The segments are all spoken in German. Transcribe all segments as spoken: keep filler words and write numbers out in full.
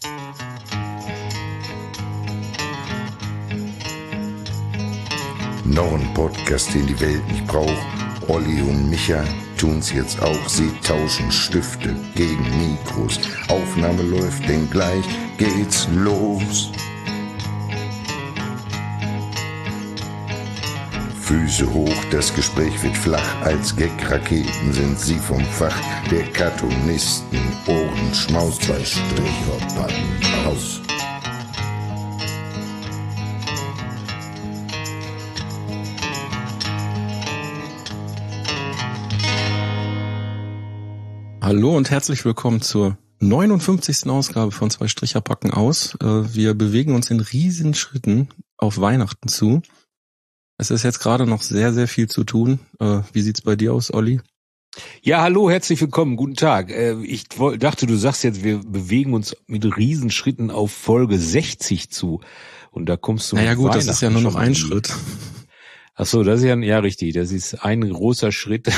Noch ein Podcast, den die Welt nicht braucht. Olli und Micha tun's jetzt auch. Sie tauschen Stifte gegen Mikros. Aufnahme läuft, denn gleich geht's los. Füße hoch, das Gespräch wird flach. Als Gag-Raketen sind sie vom Fach der Cartoonisten. Ohrenschmaus, zwei Stricher packen aus. Hallo und herzlich willkommen zur neunundfünfzigsten Ausgabe von Zwei Stricher packen aus. Wir bewegen uns in riesen Schritten auf Weihnachten zu. Es ist jetzt gerade noch sehr, sehr viel zu tun. Wie sieht's bei dir aus, Olli? Ja, hallo, herzlich willkommen, guten Tag. Ich dachte, du sagst jetzt, wir bewegen uns mit Riesenschritten auf Folge sechzig zu. Und da kommst du mit Naja gut, das ist ja nur noch ein die... Schritt. Ach so, das ist ja, ja richtig, das ist ein großer Schritt.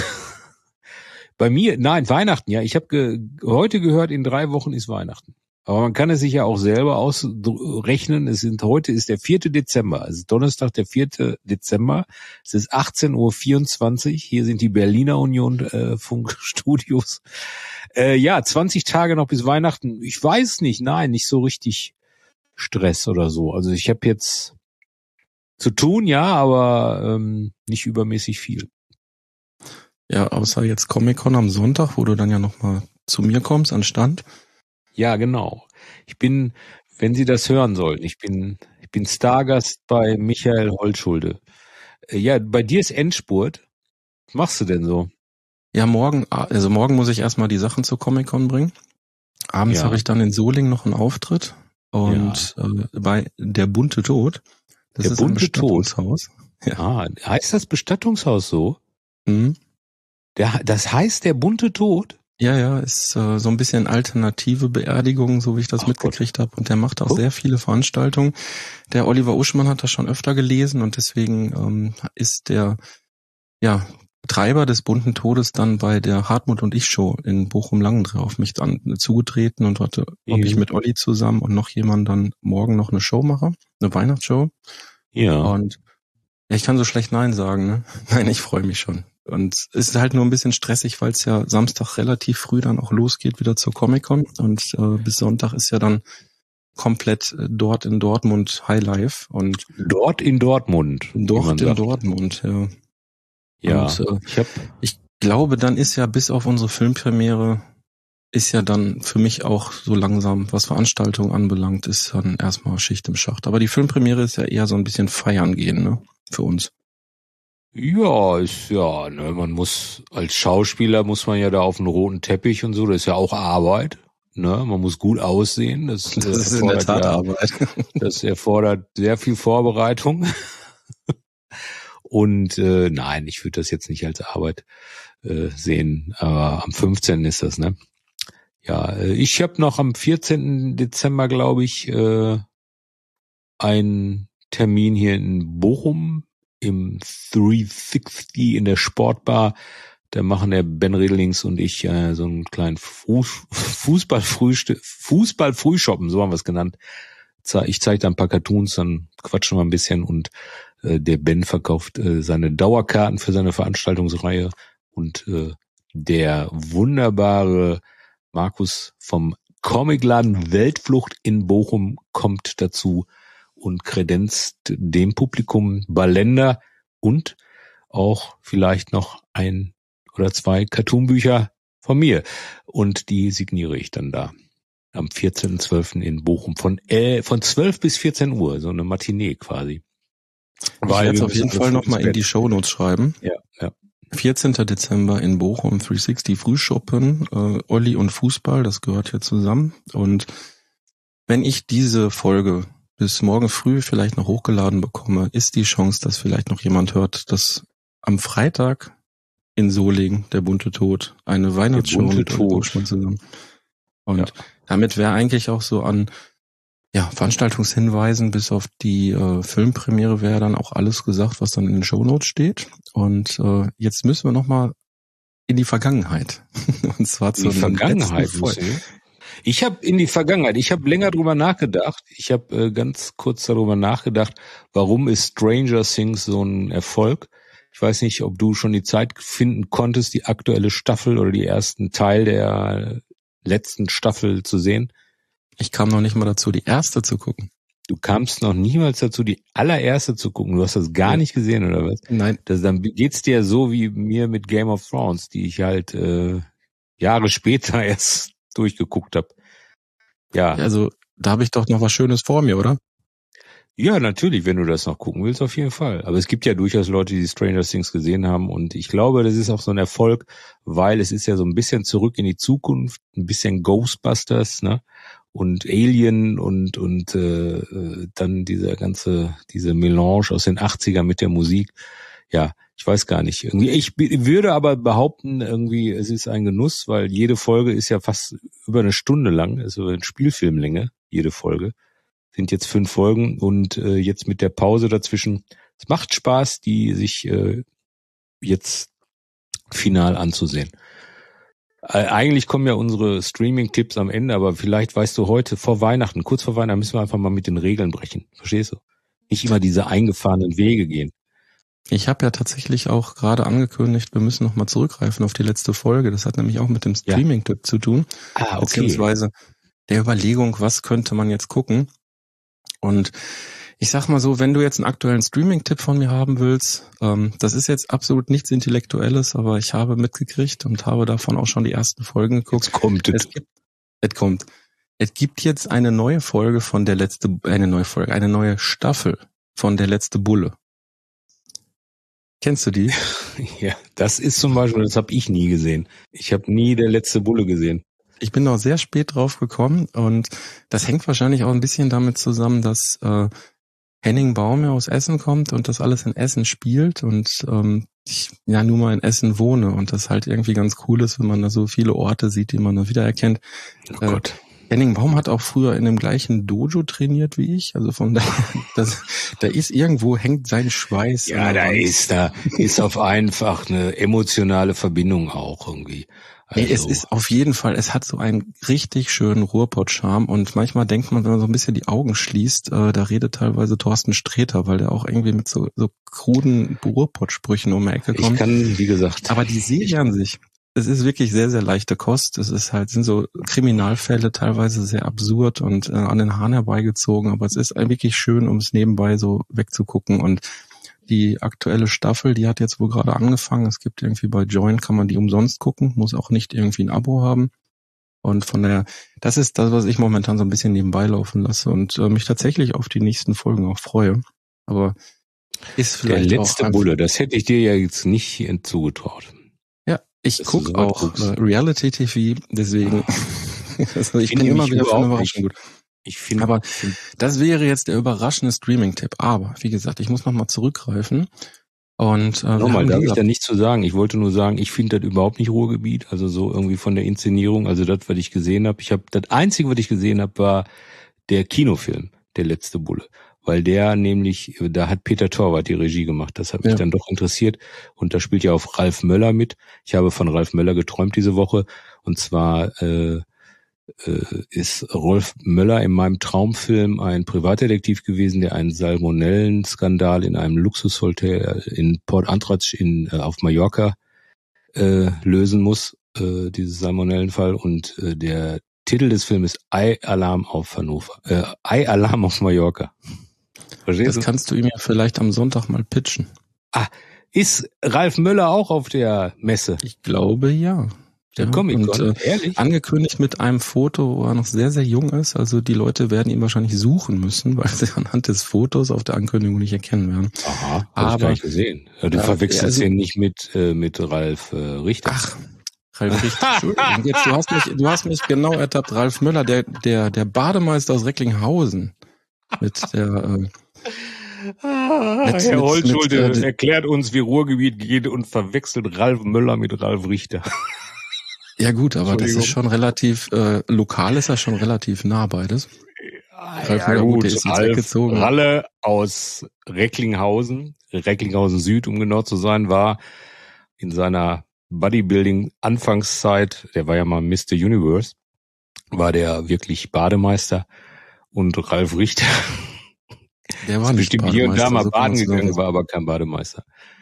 Bei mir, nein, Weihnachten, ja. Ich habe ge- heute gehört, in drei Wochen ist Weihnachten. Aber man kann es sich ja auch selber ausrechnen. Es sind, heute ist der vierte Dezember. Es ist Donnerstag, der vierte Dezember. Es ist achtzehn Uhr vierundzwanzig. Hier sind die Berliner Union äh, Funkstudios. Äh, ja, zwanzig Tage noch bis Weihnachten. Ich weiß nicht, nein, nicht so richtig Stress oder so. Also ich habe jetzt zu tun, ja, aber ähm, nicht übermäßig viel. Ja, außer jetzt Comic-Con am Sonntag, wo du dann ja nochmal zu mir kommst, an Stand. Ja, genau. Ich bin, wenn Sie das hören sollten, ich bin, ich bin Stargast bei Michael Holtschulde. Ja, bei dir ist Endspurt. Was machst du denn so? Ja, morgen, also morgen muss ich erstmal die Sachen zur Comic-Con bringen. Abends Ja. habe ich dann in Solingen noch einen Auftritt. Und ja. äh, bei Der bunte Tod. Das Der ist ein bunte Tod. Bestattungshaus. Ja. Ah, heißt das Bestattungshaus so? Mhm. Der, das heißt der bunte Tod? Ja, ja, ist äh, so ein bisschen alternative Beerdigung, so wie ich das Ach mitgekriegt habe. Und der macht auch Oh. sehr viele Veranstaltungen. Der Oliver Uschmann hat das schon öfter gelesen und deswegen ähm, ist der ja Betreiber des bunten Todes dann bei der Hartmut und ich Show in Bochum-Langendreህ auf mich dann zugetreten und hatte, Mhm. ob ich mit Olli zusammen und noch jemand dann morgen noch eine Show mache, eine Weihnachtsshow. Ja. Und ja, ich kann so schlecht Nein sagen, ne? Nein, ich freue mich schon. Und es ist halt nur ein bisschen stressig, weil es ja Samstag relativ früh dann auch losgeht wieder zur Comic-Con und äh, bis Sonntag ist ja dann komplett äh, dort in Dortmund Highlife und Dort in Dortmund. wie man dort in sagt. Dortmund, ja. Ja. Und, äh, ich hab, Ich glaube, dann ist ja bis auf unsere Filmpremiere ist ja dann für mich auch so langsam, was Veranstaltungen anbelangt, ist dann erstmal Schicht im Schacht. Aber die Filmpremiere ist ja eher so ein bisschen feiern gehen, ne? Für uns. ja, ist ja, ne, man muss, als Schauspieler muss man ja da auf den roten Teppich und so, das ist ja auch Arbeit, ne, man muss gut aussehen, das, Das äh, ist in der erfordert Tat ja, Arbeit. das erfordert sehr viel Vorbereitung. Und äh, nein, ich würde das jetzt nicht als Arbeit äh, sehen, aber am fünfzehnten ist das, ne? Ja, äh, ich habe noch am vierzehnten Dezember, glaube ich, äh, einen Termin hier in Bochum im dreihundertsechzig in der Sportbar. Da machen der Ben Redelings und ich äh, so einen kleinen Fuß, Fußballfrühstück, Fußballfrühshoppen, so haben wir es genannt. Ich zeige da ein paar Cartoons, dann quatschen wir ein bisschen und äh, der Ben verkauft äh, seine Dauerkarten für seine Veranstaltungsreihe und äh, der wunderbare Markus vom Comicladen Weltflucht in Bochum kommt dazu und kredenzt dem Publikum Ballender und auch vielleicht noch ein oder zwei Cartoonbücher von mir. Und die signiere ich dann da am vierzehnten zwölften in Bochum von äh, von zwölf bis vierzehn Uhr, so eine Matinee quasi. Ich werde es auf jeden Fall nochmal in die Shownotes schreiben. Ja, ja. vierzehnten Dezember in Bochum, dreihundertsechzig Frühschoppen, äh, Olli und Fußball, das gehört hier zusammen. Und wenn ich diese Folge bis morgen früh vielleicht noch hochgeladen bekomme, ist die Chance, dass vielleicht noch jemand hört, dass am Freitag in Solingen der bunte Tod eine Weihnachtsshow mit Olli Uschmann zusammen. Und ja. damit wäre eigentlich auch so an ja, Veranstaltungshinweisen bis auf die äh, Filmpremiere wäre dann auch alles gesagt, was dann in den Shownotes steht. Und äh, jetzt müssen wir nochmal in die Vergangenheit. Und zwar zur Vergangenheit. Folge. Ich habe in die Vergangenheit, ich habe länger drüber nachgedacht. Ich habe äh, ganz kurz darüber nachgedacht, warum ist Stranger Things so ein Erfolg? Ich weiß nicht, ob du schon die Zeit finden konntest, die aktuelle Staffel oder die ersten Teil der letzten Staffel zu sehen. Ich kam noch nicht mal dazu, die erste zu gucken. Du kamst noch niemals dazu, die allererste zu gucken. Du hast das gar nicht gesehen, oder was? Nein. Das, dann geht's dir so wie mir mit Game of Thrones, die ich halt äh, Jahre später erst durchgeguckt habe. Ja. Also da habe ich doch noch was Schönes vor mir, oder? Ja, natürlich, wenn du das noch gucken willst, auf jeden Fall. Aber es gibt ja durchaus Leute, die Stranger Things gesehen haben und ich glaube, das ist auch so ein Erfolg, weil es ist ja so ein bisschen zurück in die Zukunft, ein bisschen Ghostbusters, ne? Und Alien und und äh, dann dieser ganze diese Melange aus den achtzigern mit der Musik. Ja, ich weiß gar nicht. Irgendwie, ich b- würde aber behaupten, irgendwie, es ist ein Genuss, weil jede Folge ist ja fast über eine Stunde lang, also eine Spielfilmlänge, jede Folge. Sind jetzt fünf Folgen und äh, jetzt mit der Pause dazwischen. Es macht Spaß, die sich äh, jetzt final anzusehen. Äh, eigentlich kommen ja unsere Streaming-Tipps am Ende, aber vielleicht weißt du heute vor Weihnachten, kurz vor Weihnachten müssen wir einfach mal mit den Regeln brechen. Verstehst du? Nicht immer diese eingefahrenen Wege gehen. Ich habe ja tatsächlich auch gerade angekündigt, wir müssen nochmal zurückgreifen auf die letzte Folge. Das hat nämlich auch mit dem Streaming-Tipp zu tun. Ah, okay. Beziehungsweise der Überlegung, was könnte man jetzt gucken? Und ich sag mal so, wenn du jetzt einen aktuellen Streaming-Tipp von mir haben willst, ähm, das ist jetzt absolut nichts Intellektuelles, aber ich habe mitgekriegt und habe davon auch schon die ersten Folgen geguckt. Jetzt kommt es. Es gibt, es kommt. Es gibt jetzt eine neue Folge von der letzte, eine neue Folge, eine neue Staffel von der letzte Bulle. Kennst du die? Ja, das ist zum Beispiel, das habe ich nie gesehen. Ich habe nie der letzte Bulle gesehen. Ich bin noch sehr spät drauf gekommen und das hängt wahrscheinlich auch ein bisschen damit zusammen, dass äh, Henning Baume aus Essen kommt und das alles in Essen spielt und ähm, ich ja nun mal in Essen wohne und das halt irgendwie ganz cool ist, wenn man da so viele Orte sieht, die man da wiedererkennt. Oh äh, Gott. Henning Baum hat auch früher in dem gleichen Dojo trainiert wie ich, also von daher, das, da ist irgendwo, hängt sein Schweiß. Ja, da ist, da ist auf einfach eine emotionale Verbindung auch irgendwie. Also. Nee, es ist auf jeden Fall, es hat so einen richtig schönen Ruhrpott-Charme und manchmal denkt man, wenn man so ein bisschen die Augen schließt, äh, da redet teilweise Thorsten Sträter, weil der auch irgendwie mit so, so kruden Ruhrpott-Sprüchen um die Ecke kommt. Ich kann, wie gesagt. Aber die Serie an sich, es ist wirklich sehr, sehr leichte Kost. Es ist halt, sind so Kriminalfälle teilweise sehr absurd und äh, an den Haaren herbeigezogen, aber es ist wirklich schön, um es nebenbei so wegzugucken und die aktuelle Staffel, die hat jetzt wohl gerade angefangen. Es gibt irgendwie bei Join, kann man die umsonst gucken, muss auch nicht irgendwie ein Abo haben. Und von daher, das ist das, was ich momentan so ein bisschen nebenbei laufen lasse und äh, mich tatsächlich auf die nächsten Folgen auch freue. Aber ist vielleicht der letzte auch Bulle, das hätte ich dir ja jetzt nicht zugetraut. Ja, ich gucke auch äh, Reality-T V, deswegen also ich Finde bin immer mich wieder von überhaupt Überraschung gut. Ich finde, Aber das wäre jetzt der überraschende Streaming-Tipp. Aber wie gesagt, ich muss nochmal zurückgreifen. Und äh, nochmal, darf ich da nichts zu sagen. Ich wollte nur sagen, ich finde das überhaupt nicht Ruhrgebiet. Also so irgendwie von der Inszenierung, also das, was ich gesehen habe. Ich habe das Einzige, was ich gesehen habe, war der Kinofilm, der letzte Bulle. Weil der nämlich, da hat Peter Torwart die Regie gemacht. Das hat mich ja. dann doch interessiert. Und da spielt ja auch Ralf Möller mit. Ich habe von Ralf Möller geträumt diese Woche. Und zwar äh, äh, ist Rolf Möller in meinem Traumfilm ein Privatdetektiv gewesen, der einen Salmonellenskandal in einem Luxushotel in Port Antratsch in, äh, auf Mallorca äh, lösen muss, äh, dieses Salmonellenfall. Und äh, der Titel des Films ist Ei-Alarm auf Hannover. Äh, Ei-Alarm auf Mallorca. Verstehst das du? kannst du ihm ja vielleicht am Sonntag mal pitchen. Ah, ist Ralf Möller auch auf der Messe? Ich glaube, ja. Der ja, Comic-Con, und, äh, ehrlich? Angekündigt mit einem Foto, wo er noch sehr, sehr jung ist. Also die Leute werden ihn wahrscheinlich suchen müssen, weil sie anhand des Fotos auf der Ankündigung nicht erkennen werden. Aha, aber hab ich gar nicht gesehen. Du ja, verwechselst also, den nicht mit äh, mit Ralf äh, Richter. Ach, Ralf Richter. Entschuldigung. Jetzt, du hast mich, du hast mich genau ertappt. Ralf Möller, der der der Bademeister aus Recklinghausen mit der äh, Ah, mit, Herr mit, Holtschulte mit, äh, erklärt uns, wie Ruhrgebiet geht und verwechselt Ralf Möller mit Ralf Richter. Ja gut, aber das ist schon relativ, äh, lokal ist das schon relativ nah beides. Ja, Ralf Möller, gut, der ist ins Eck gezogen. Ralle aus Recklinghausen, Recklinghausen Süd, um genau zu sein, war in seiner Bodybuilding-Anfangszeit, der war ja mal Mister Universe, war der wirklich Bademeister und Ralf Richter Der war nicht bestimmt hier und da mal so baden gegangen, war aber kein Bademeister.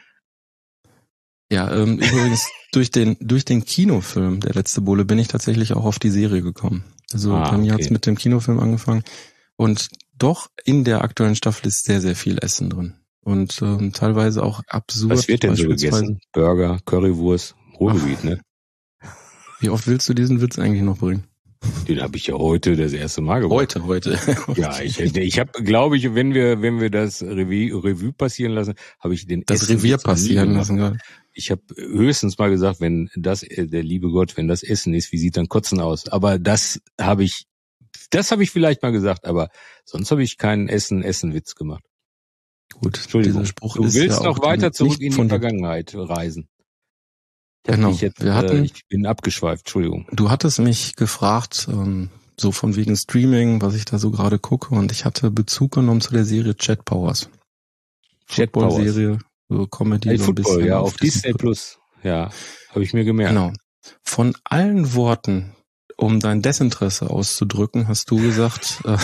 Ja, ähm, übrigens durch den durch den Kinofilm Der letzte Bulle bin ich tatsächlich auch auf die Serie gekommen. Also Ah, bei mir okay. hat's mit dem Kinofilm angefangen und doch in der aktuellen Staffel ist sehr, sehr viel Essen drin und ähm, teilweise auch absurd. Was wird denn so beispielsweise- gegessen? Burger, Currywurst, Ruhrgebiet, ne? Wie oft willst du diesen Witz eigentlich noch bringen? Den habe ich ja heute das erste Mal gemacht. Heute, heute. Ja, ich, ich habe, glaube ich, wenn wir, wenn wir das Revue, Revue passieren lassen, habe ich den Das Essen Revier jetzt noch nie passieren gemacht. lassen. Ja. Ich habe höchstens mal gesagt, wenn das, der liebe Gott, wenn das Essen ist, wie sieht dann Kotzen aus? Aber das habe ich, das habe ich vielleicht mal gesagt, aber sonst habe ich keinen Essen-Essen-Witz gemacht. Gut, Entschuldigung. dieser Spruch Du ist willst ja noch auch weiter nicht zurück in die von dir. Vergangenheit reisen. Ich hab Genau. mich Jetzt, Wir hatten- äh, ich bin abgeschweift, Entschuldigung. Du hattest mich gefragt, ähm, so von wegen Streaming, was ich da so gerade gucke, und ich hatte Bezug genommen zu der Serie Jet Powers. Jet Powers. Football-Serie, so Comedy, Hey, so ein Football, bisschen. ja, auf Disney Plus. Ja, habe ich mir gemerkt. Genau. Von allen Worten, um dein Desinteresse auszudrücken, hast du gesagt, äh,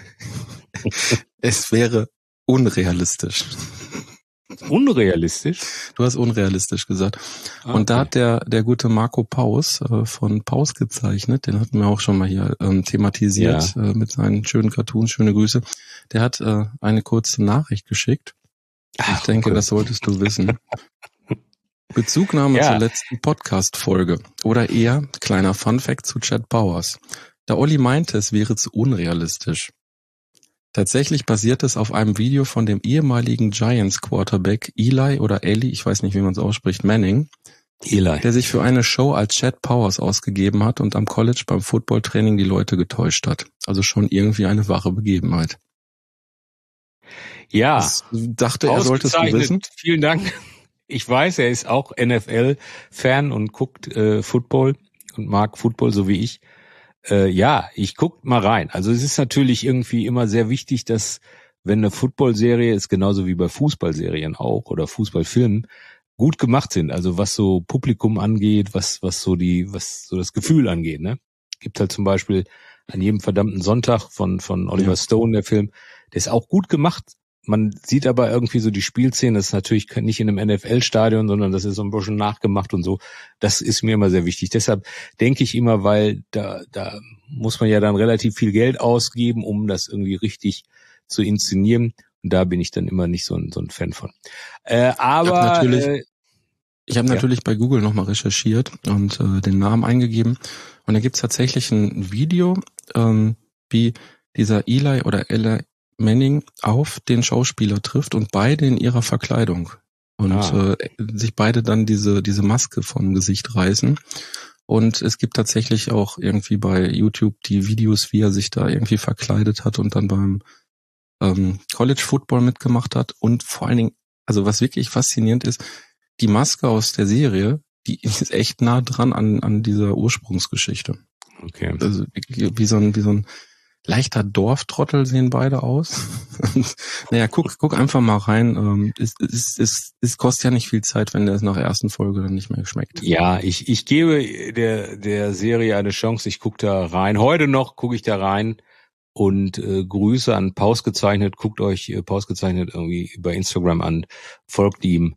es wäre unrealistisch. Unrealistisch. Du hast unrealistisch gesagt. Ah, Und da okay. hat der der gute Marco Paus äh, von Paus gezeichnet, den hatten wir auch schon mal hier ähm, thematisiert Ja. äh, mit seinen schönen Cartoons, schöne Grüße. Der hat äh, eine kurze Nachricht geschickt. Ich Ach, denke, okay. das solltest du wissen. Bezugnahme Ja. zur letzten Podcast-Folge. Oder eher, kleiner Funfact zu Jet Powers. Da Olli meinte, es wäre zu unrealistisch. Tatsächlich basiert es auf einem Video von dem ehemaligen Giants-Quarterback Eli oder Eli, ich weiß nicht, wie man es ausspricht, Manning, Eli. der sich für eine Show als Jet Powers ausgegeben hat und am College beim Footballtraining die Leute getäuscht hat. Also schon irgendwie eine wahre Begebenheit. Ja. Das dachte er, solltest du Ausgezeichnet. wissen. Vielen Dank. Ich weiß, er ist auch N F L-Fan und guckt äh, Football und mag Football, so wie ich. Äh, ja, ich guck mal rein. Also es ist natürlich irgendwie immer sehr wichtig, dass wenn eine Football-Serie ist, genauso wie bei Fußballserien auch oder Fußballfilmen, gut gemacht sind. Also was so Publikum angeht, was was so die, was so das Gefühl angeht. Ne, gibt halt zum Beispiel An jedem verdammten Sonntag von von Oliver Ja. Stone, der Film, der ist auch gut gemacht. Man sieht aber irgendwie so die Spielszene, das ist natürlich nicht in einem N F L-Stadion, sondern das ist so ein bisschen nachgemacht und so. Das ist mir immer sehr wichtig. Deshalb denke ich immer, weil da, da muss man ja dann relativ viel Geld ausgeben, um das irgendwie richtig zu inszenieren. Und da bin ich dann immer nicht so ein, so ein Fan von. Äh, aber Ich hab natürlich- äh, Ich habe Ja. natürlich bei Google nochmal recherchiert und äh, den Namen eingegeben. Und da gibt's tatsächlich ein Video, ähm, wie dieser Eli oder Eli Manning auf den Schauspieler trifft und beide in ihrer Verkleidung. Und Ah. äh, sich beide dann diese diese Maske vom Gesicht reißen. Und es gibt tatsächlich auch irgendwie bei YouTube die Videos, wie er sich da irgendwie verkleidet hat und dann beim ähm, College Football mitgemacht hat. Und vor allen Dingen, also was wirklich faszinierend ist, die Maske aus der Serie, die ist echt nah dran an an dieser Ursprungsgeschichte. okay. Also wie, wie so ein wie so ein leichter Dorftrottel sehen beide aus. Naja, guck guck einfach mal rein. Ähm, es, es, es, es kostet ja nicht viel Zeit, wenn der es nach der ersten Folge dann nicht mehr schmeckt. Ja, ich ich gebe der der Serie eine Chance. Ich gucke da rein. Heute noch gucke ich da rein und äh, Grüße an Paus gezeichnet. Guckt euch äh, Paus gezeichnet irgendwie bei Instagram an. Folgt ihm.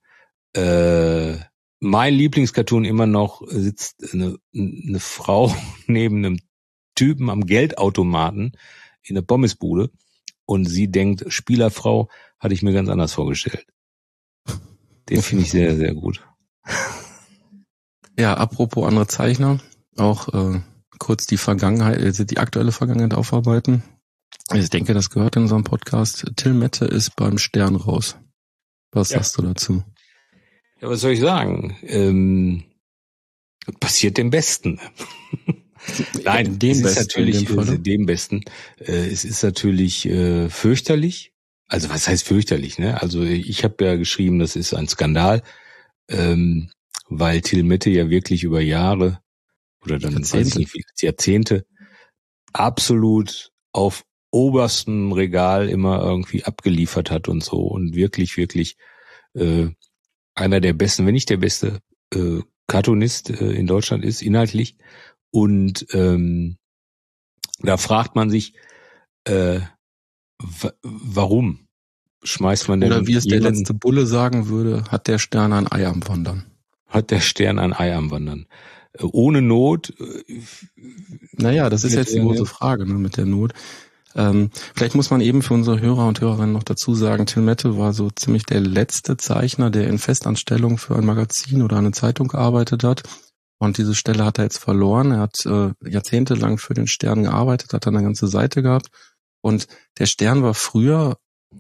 Äh, mein Lieblingscartoon immer noch sitzt eine, eine Frau neben einem Typen am Geldautomaten in der Pommesbude und sie denkt, Spielerfrau, hatte ich mir ganz anders vorgestellt. Den finde ich sehr, sehr gut. Ja, apropos andere Zeichner, auch äh, kurz die Vergangenheit, also die aktuelle Vergangenheit aufarbeiten. Ich denke, das gehört in unserem Podcast. Till Mette ist beim Stern raus. Was Ja. sagst du dazu? Ja, was soll ich sagen? Ähm, passiert dem Besten. Nein, dem es ist Besten natürlich in dem Falle. äh, dem Besten. Äh, es ist natürlich äh, fürchterlich. Also was heißt fürchterlich? Ne? Also ich habe ja geschrieben, das ist ein Skandal, ähm, weil Till Mette ja wirklich über Jahre oder dann weiß ich Jahrzehnte. nicht, wie Jahrzehnte absolut auf oberstem Regal immer irgendwie abgeliefert hat und so und wirklich wirklich äh, einer der besten, wenn nicht der beste äh, Cartoonist äh, in Deutschland ist inhaltlich. Und ähm, Da fragt man sich, äh, w- warum schmeißt man denn Oder wie es der jemanden, letzte Bulle sagen würde, hat der Stern ein Ei am Wandern. hat der Stern ein Ei am Wandern? Äh, ohne Not? Äh, Naja, das ist mit jetzt die der- große Frage, ne, mit der Not. Ähm, vielleicht muss man eben für unsere Hörer und Hörerinnen noch dazu sagen, Till Mette war so ziemlich der letzte Zeichner, der in Festanstellung für ein Magazin oder eine Zeitung gearbeitet hat. Und diese Stelle hat er jetzt verloren. Er hat äh, jahrzehntelang für den Stern gearbeitet, hat dann eine ganze Seite gehabt. Und der Stern war früher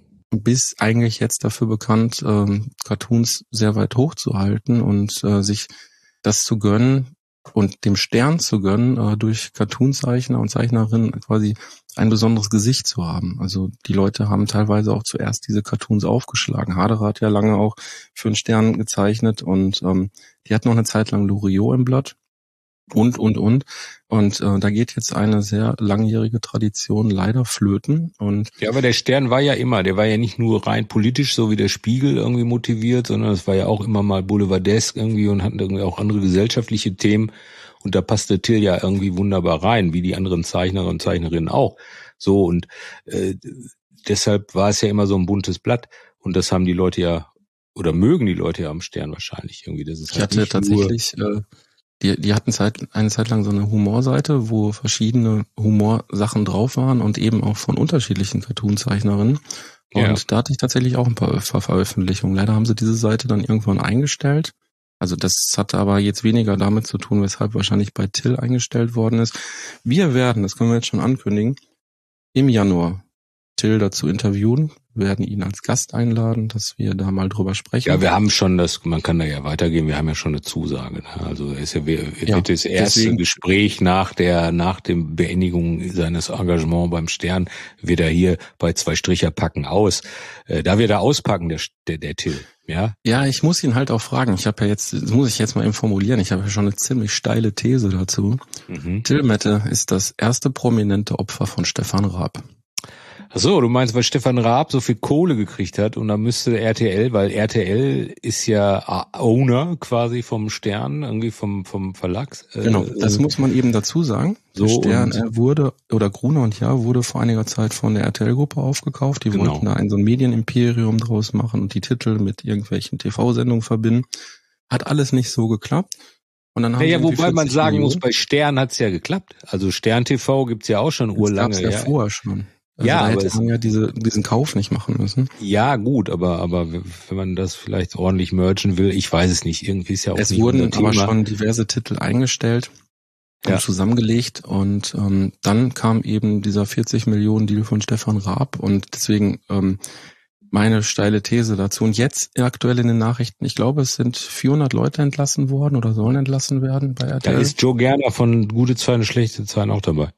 bis eigentlich jetzt dafür bekannt, ähm, Cartoons sehr weit hochzuhalten und äh, sich das zu gönnen und dem Stern zu gönnen, äh, durch Cartoonzeichner und Zeichnerinnen quasi ein besonderes Gesicht zu haben. Also die Leute haben teilweise auch zuerst diese Cartoons aufgeschlagen. Haderer hat ja lange auch für den Stern gezeichnet und ähm, die hat noch eine Zeit lang Loriot im Blatt. Und, und, und. Und äh, da geht jetzt eine sehr langjährige Tradition leider flöten. Und Ja, aber der Stern war ja immer, der war ja nicht nur rein politisch, so wie der Spiegel irgendwie motiviert, sondern es war ja auch immer mal boulevardesk irgendwie und hatten irgendwie auch andere gesellschaftliche Themen. Und da passte Till ja irgendwie wunderbar rein, wie die anderen Zeichnerinnen und Zeichnerinnen auch. So, und äh, deshalb war es ja immer so ein buntes Blatt. Und das haben die Leute ja, oder mögen die Leute ja am Stern wahrscheinlich irgendwie. Das ist ich halt hatte nicht tatsächlich, äh, die, die hatten Zeit, eine Zeit lang so eine Humorseite, wo verschiedene Humorsachen drauf waren und eben auch von unterschiedlichen Cartoonzeichnerinnen. Und Ja. da hatte ich tatsächlich auch ein paar Ver Veröffentlichungen. Leider haben sie diese Seite dann irgendwann eingestellt. Also das hatte aber jetzt weniger damit zu tun, weshalb wahrscheinlich bei Till eingestellt worden ist. Wir werden, das können wir jetzt schon ankündigen, im Januar Till dazu interviewen, werden ihn als Gast einladen, dass wir da mal drüber sprechen. Ja, wir haben schon das, man kann da ja weitergehen, wir haben ja schon eine Zusage. Ne? Also es ist ja, wir, Ja, wird das erste deswegen- Gespräch nach der, nach dem Beendigung seines Engagements beim Stern, wird er hier bei zwei Stricher packen aus. Äh, da wird er auspacken, der, der, der Till. Ja, Ja, ich muss ihn halt auch fragen. Ich habe ja jetzt, das muss ich jetzt mal eben formulieren, ich habe ja schon eine ziemlich steile These dazu. mhm. Till Mette ist das erste prominente Opfer von Stefan Raab. Ach so, du meinst, weil Stefan Raab so viel Kohle gekriegt hat und dann müsste R T L, weil R T L ist ja Owner quasi vom Stern, irgendwie vom vom Verlag. Äh, Genau, das äh, muss man eben dazu sagen. So, Der Stern und- er wurde, oder Gruner und Jahr wurde vor einiger Zeit von der R T L-Gruppe aufgekauft. Die Genau. wollten da ein so ein Medienimperium draus machen und die Titel mit irgendwelchen T V-Sendungen verbinden. Hat alles nicht so geklappt. Und dann haben Naja, sie irgendwie wobei man vierzig sagen muss, Millionen. bei Stern hat's ja geklappt. Also Stern T V gibt's ja auch schon Das urlange. gab's ja, Ja, vorher schon. Also Ja, da aber hätte es- man ja diese, diesen Kauf nicht machen müssen. ja, gut, aber aber wenn man das vielleicht ordentlich merchen will, ich weiß es nicht. Irgendwie ist ja auch Es nicht wurden unser aber Thema. schon diverse Titel eingestellt und Ja. zusammengelegt und ähm, dann kam eben dieser vierzig Millionen Deal von Stefan Raab und deswegen ähm, meine steile These dazu. Und jetzt aktuell in den Nachrichten, ich glaube, es sind vierhundert Leute entlassen worden oder sollen entlassen werden bei R T Da L. ist Joe Gerner von Gute Zeiten, Schlechte Zeiten auch dabei.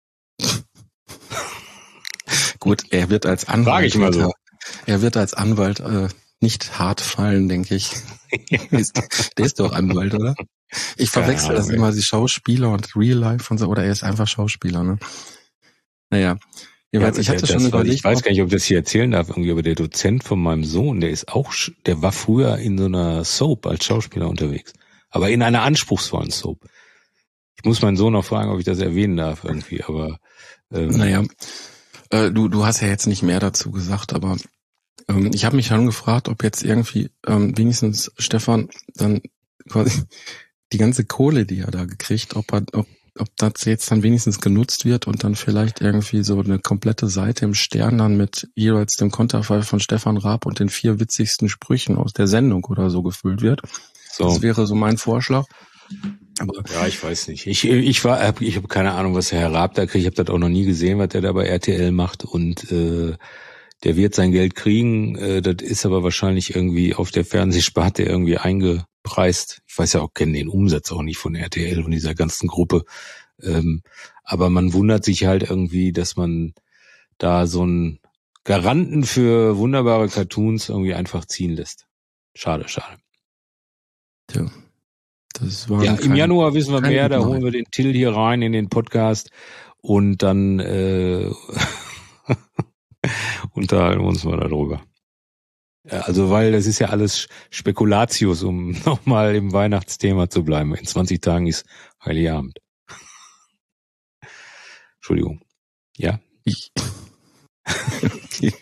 Gut, er wird als Anwalt, Frag ich mal so. er, er wird als Anwalt äh, nicht hart fallen, denke ich. ist, der ist doch Anwalt, oder? Ich Keine verwechsel das Ahnung, immer, die Schauspieler und Real Life und so, oder er ist einfach Schauspieler, ne? Naja, jedenfalls, Ja, ich hatte das schon war, überlegt, ich weiß ob- gar nicht, ob ich das hier erzählen darf, irgendwie, aber der Dozent von meinem Sohn, der ist auch, sch- der war früher in so einer Soap als Schauspieler unterwegs. Aber in einer anspruchsvollen Soap. Ich muss meinen Sohn noch fragen, ob ich das erwähnen darf irgendwie, aber ähm, Naja, äh, du, du hast ja jetzt nicht mehr dazu gesagt, aber ähm, ich habe mich schon gefragt, ob jetzt irgendwie ähm, wenigstens Stefan dann quasi die ganze Kohle, die er da gekriegt, ob er, ob, ob das jetzt dann wenigstens genutzt wird und dann vielleicht irgendwie so eine komplette Seite im Stern dann mit jeweils dem Konterfei von Stefan Raab und den vier witzigsten Sprüchen aus der Sendung oder so gefüllt wird. so. Das wäre so mein Vorschlag. Aber Ja, ich weiß nicht. Ich ich war hab- ich habe keine Ahnung, was der Herr Raab da kriegt. Ich habe das auch noch nie gesehen, was der da bei R T L macht und äh, der wird sein Geld kriegen. Äh, das ist aber wahrscheinlich irgendwie auf der Fernsehsparte irgendwie eingepreist. Ich weiß ja auch, kenne den Umsatz auch nicht von R T L und dieser ganzen Gruppe. Ähm, aber man wundert sich halt irgendwie, dass man da so einen Garanten für wunderbare Cartoons irgendwie einfach ziehen lässt. Schade, schade. tja, das war Ja, im Januar wissen wir keine mehr, da gute holen wir den Till hier rein in den Podcast und dann äh, unterhalten wir uns mal darüber. Ja, also, weil das ist ja alles Spekulatius, um nochmal im Weihnachtsthema zu bleiben. In zwanzig Tagen ist Heiligabend. Entschuldigung. Ja? Ich. Okay.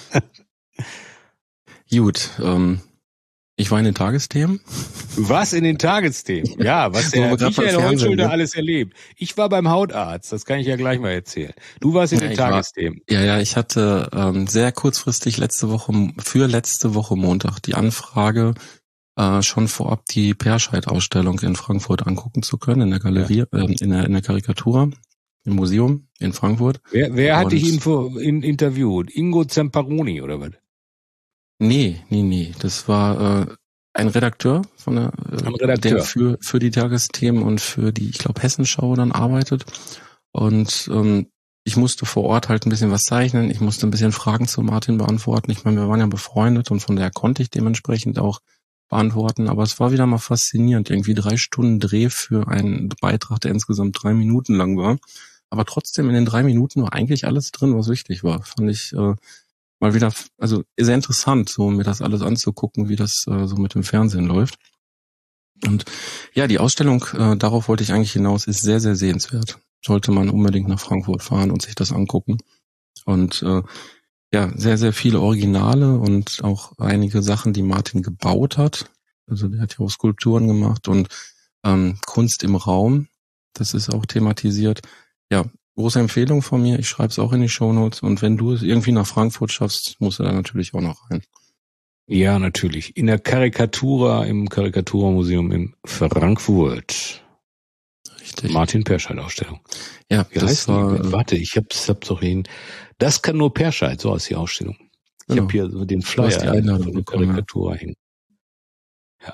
Gut, ähm, ich war in den Tagesthemen. Was in den Tagesthemen? Ja, was der Michael Holschulter alles erlebt. Ich war beim Hautarzt, das kann ich ja gleich mal erzählen. Du warst in ja, den Tagesthemen. War, ja, ja, ich hatte ähm, sehr kurzfristig letzte Woche, für letzte Woche Montag die Anfrage, äh, schon vorab die Perscheid-Ausstellung in Frankfurt angucken zu können, in der Galerie, ja. äh, in der in der Karikatura, im Museum in Frankfurt. Wer, wer hat dich info, in, interviewt? Ingo Zamparoni oder was? Nee, nee, nee. Das war äh, ein Redakteur von der, äh, Redakteur. der für für die Tagesthemen und für die, ich glaube, Hessenschau dann arbeitet. Und ähm, ich musste vor Ort halt ein bisschen was zeichnen. Ich musste ein bisschen Fragen zu Martin beantworten. Ich meine, wir waren ja befreundet und von daher konnte ich dementsprechend auch beantworten. Aber es war wieder mal faszinierend. Irgendwie drei Stunden Dreh für einen Beitrag, der insgesamt drei Minuten lang war. Aber trotzdem in den drei Minuten war eigentlich alles drin, was wichtig war. Fand ich äh, mal wieder, also sehr interessant, so mir das alles anzugucken, wie das äh, so mit dem Fernsehen läuft. Und ja, die Ausstellung, äh, darauf wollte ich eigentlich hinaus, ist sehr, sehr sehenswert. Sollte man unbedingt nach Frankfurt fahren und sich das angucken. Und äh, ja, sehr, sehr viele Originale und auch einige Sachen, die Martin gebaut hat. Also der hat ja auch Skulpturen gemacht und ähm, Kunst im Raum. Das ist auch thematisiert. Ja, große Empfehlung von mir. Ich schreibe es auch in die Shownotes. Und wenn du es irgendwie nach Frankfurt schaffst, musst du da natürlich auch noch rein. Ja, natürlich. In der Karikatura, im Karikaturmuseum in Frankfurt. Richtig. Martin Perscheid-Ausstellung. Ja, Wie das heißt war... die? Warte, ich hab's, hab's doch hin. Das kann nur Perscheid, so aus die Ausstellung. Ich genau. habe hier so den Flyer die Einladung von der bekommen, Karikatura hängen. Ja.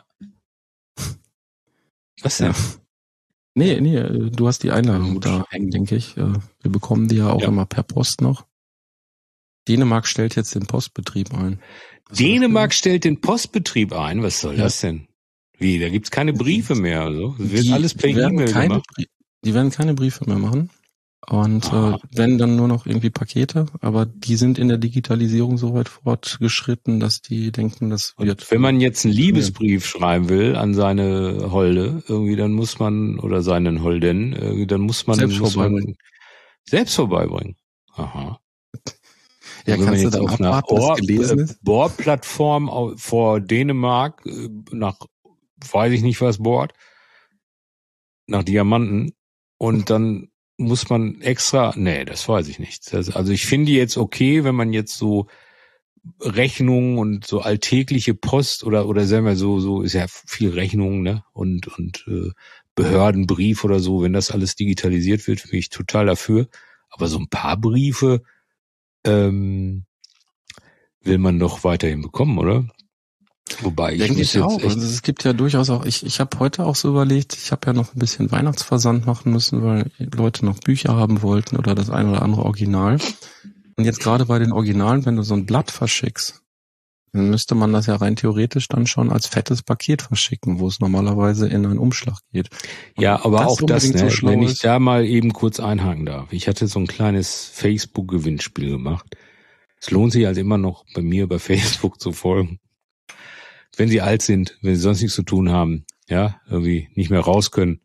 Was denn? Ja. Nee, nee, du hast die Einladung Gut. da hängen, denke ich. Wir bekommen die ja auch Ja. immer per Post noch. Dänemark stellt jetzt den Postbetrieb ein. Was Dänemark stellt den Postbetrieb ein. Was soll Ja. das denn? Wie, da gibt's keine Briefe mehr, also? Das wird die alles per werden E-Mail keine gemacht. Brie- Die werden keine Briefe mehr machen. Und Aha. äh, wenn dann nur noch irgendwie Pakete, aber die sind in der Digitalisierung so weit fortgeschritten, dass die denken, das wird. Und wenn man jetzt einen Liebesbrief schreiben will an seine Holde, irgendwie, dann muss man, oder seinen Holden, irgendwie, dann muss man Selbst muss vorbeibringen. Man selbst vorbeibringen. Aha. Ja, Und wenn man kannst du jetzt dann auf einer abwarten, bis Ohr, gelesen äh, ist? Bohrplattform au- vor Dänemark äh, nach, weiß ich nicht was, bohrt, nach Diamanten, und dann muss man extra, nee, das weiß ich nicht. Das, also ich finde jetzt okay, wenn man jetzt so Rechnungen und so alltägliche Post oder oder sagen wir so, so ist ja viel Rechnung, ne, und und äh, Behördenbrief oder so, wenn das alles digitalisiert wird, bin ich total dafür. Aber so ein paar Briefe ähm, will man doch weiterhin bekommen, oder? Wobei ich Denke muss ich jetzt auch. echt, Also es gibt ja durchaus auch, ich, ich habe heute auch so überlegt, ich habe ja noch ein bisschen Weihnachtsversand machen müssen, weil Leute noch Bücher haben wollten oder das ein oder andere Original. Und jetzt gerade bei den Originalen, wenn du so ein Blatt verschickst, dann müsste man das ja rein theoretisch dann schon als fettes Paket verschicken, wo es normalerweise in einen Umschlag geht. Und ja, aber auch das, unbedingt ne, so schlau wenn ich ist. da mal eben kurz einhaken darf. Ich hatte so ein kleines Facebook-Gewinnspiel gemacht. Es lohnt sich halt immer noch, bei mir bei Facebook zu folgen. Wenn sie alt sind, wenn sie sonst nichts zu tun haben, ja, irgendwie nicht mehr raus können.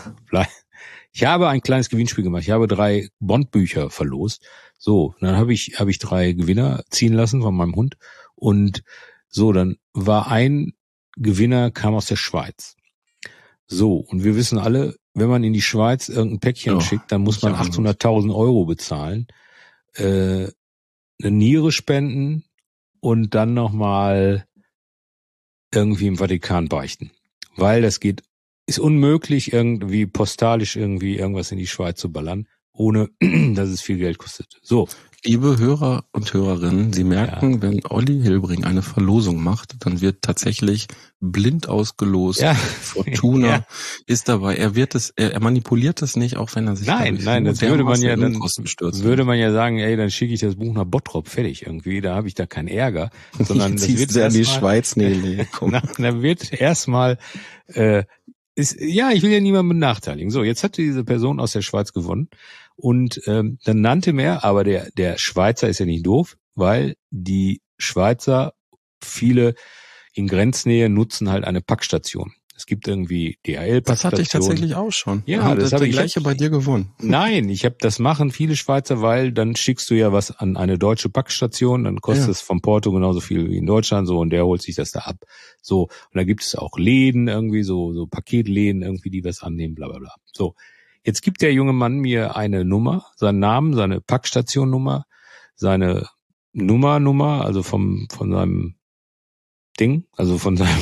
Ich habe ein kleines Gewinnspiel gemacht. Ich habe drei Bond-Bücher verlost. So, dann habe ich habe ich drei Gewinner ziehen lassen von meinem Hund. Und so, dann war ein Gewinner, kam aus der Schweiz. So, und wir wissen alle, wenn man in die Schweiz irgendein Päckchen Ja, schickt, dann muss ich man auch achthunderttausend Euro bezahlen, äh, eine Niere spenden und dann nochmal irgendwie im Vatikan beichten. Weil das geht, ist unmöglich, irgendwie postalisch irgendwie irgendwas in die Schweiz zu ballern, ohne dass es viel Geld kostet. So. Liebe Hörer und Hörerinnen, Sie merken, ja. wenn Olli Hilbring eine Verlosung macht, dann wird tatsächlich blind ausgelost. Ja. Fortuna ja. ist dabei. Er wird es, er, er manipuliert es nicht, auch wenn er sich nein, nein, das würde man ja dann stürzt. würde man ja sagen, ey, dann schicke ich das Buch nach Bottrop, fertig irgendwie. Da habe ich da keinen Ärger, sondern das wird ja die Schweiz nee, komm. Da wird erstmal äh, ist, ja, ich will ja niemanden benachteiligen. So, jetzt hat diese Person aus der Schweiz gewonnen und ähm, dann nannte mir, aber der der Schweizer ist ja nicht doof, weil die Schweizer, viele in Grenznähe nutzen halt eine Packstation. Es gibt irgendwie D H L-Packstationen. Das hatte ich tatsächlich auch schon. Ja, haben das das habe der ich gleiche bei dir gewonnen. Nein, ich habe das machen viele Schweizer, weil dann schickst du ja was an eine deutsche Packstation, dann kostet es ja. vom Porto genauso viel wie in Deutschland so und der holt sich das da ab. So, und da gibt es auch Läden irgendwie, so so Paketläden irgendwie, die was annehmen, bla bla bla. So, jetzt gibt der junge Mann mir eine Nummer, seinen Namen, seine Packstationnummer, seine Nummer, Nummer, also vom von seinem Ding, also von seinem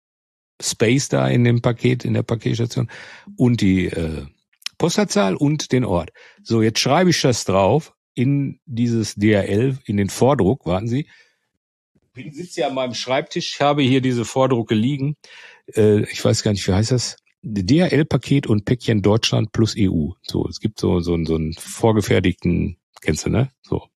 Space da in dem Paket, in der Paketstation und die äh, Postleitzahl und den Ort. So, jetzt schreibe ich das drauf in dieses D H L, in den Vordruck, warten Sie. Ich sitze ja an meinem Schreibtisch, habe hier diese Vordrucke liegen. Äh, ich weiß gar nicht, wie heißt das? D H L-Paket und Päckchen Deutschland plus E U. So, es gibt so, so, so einen vorgefertigten, kennst du, ne? So.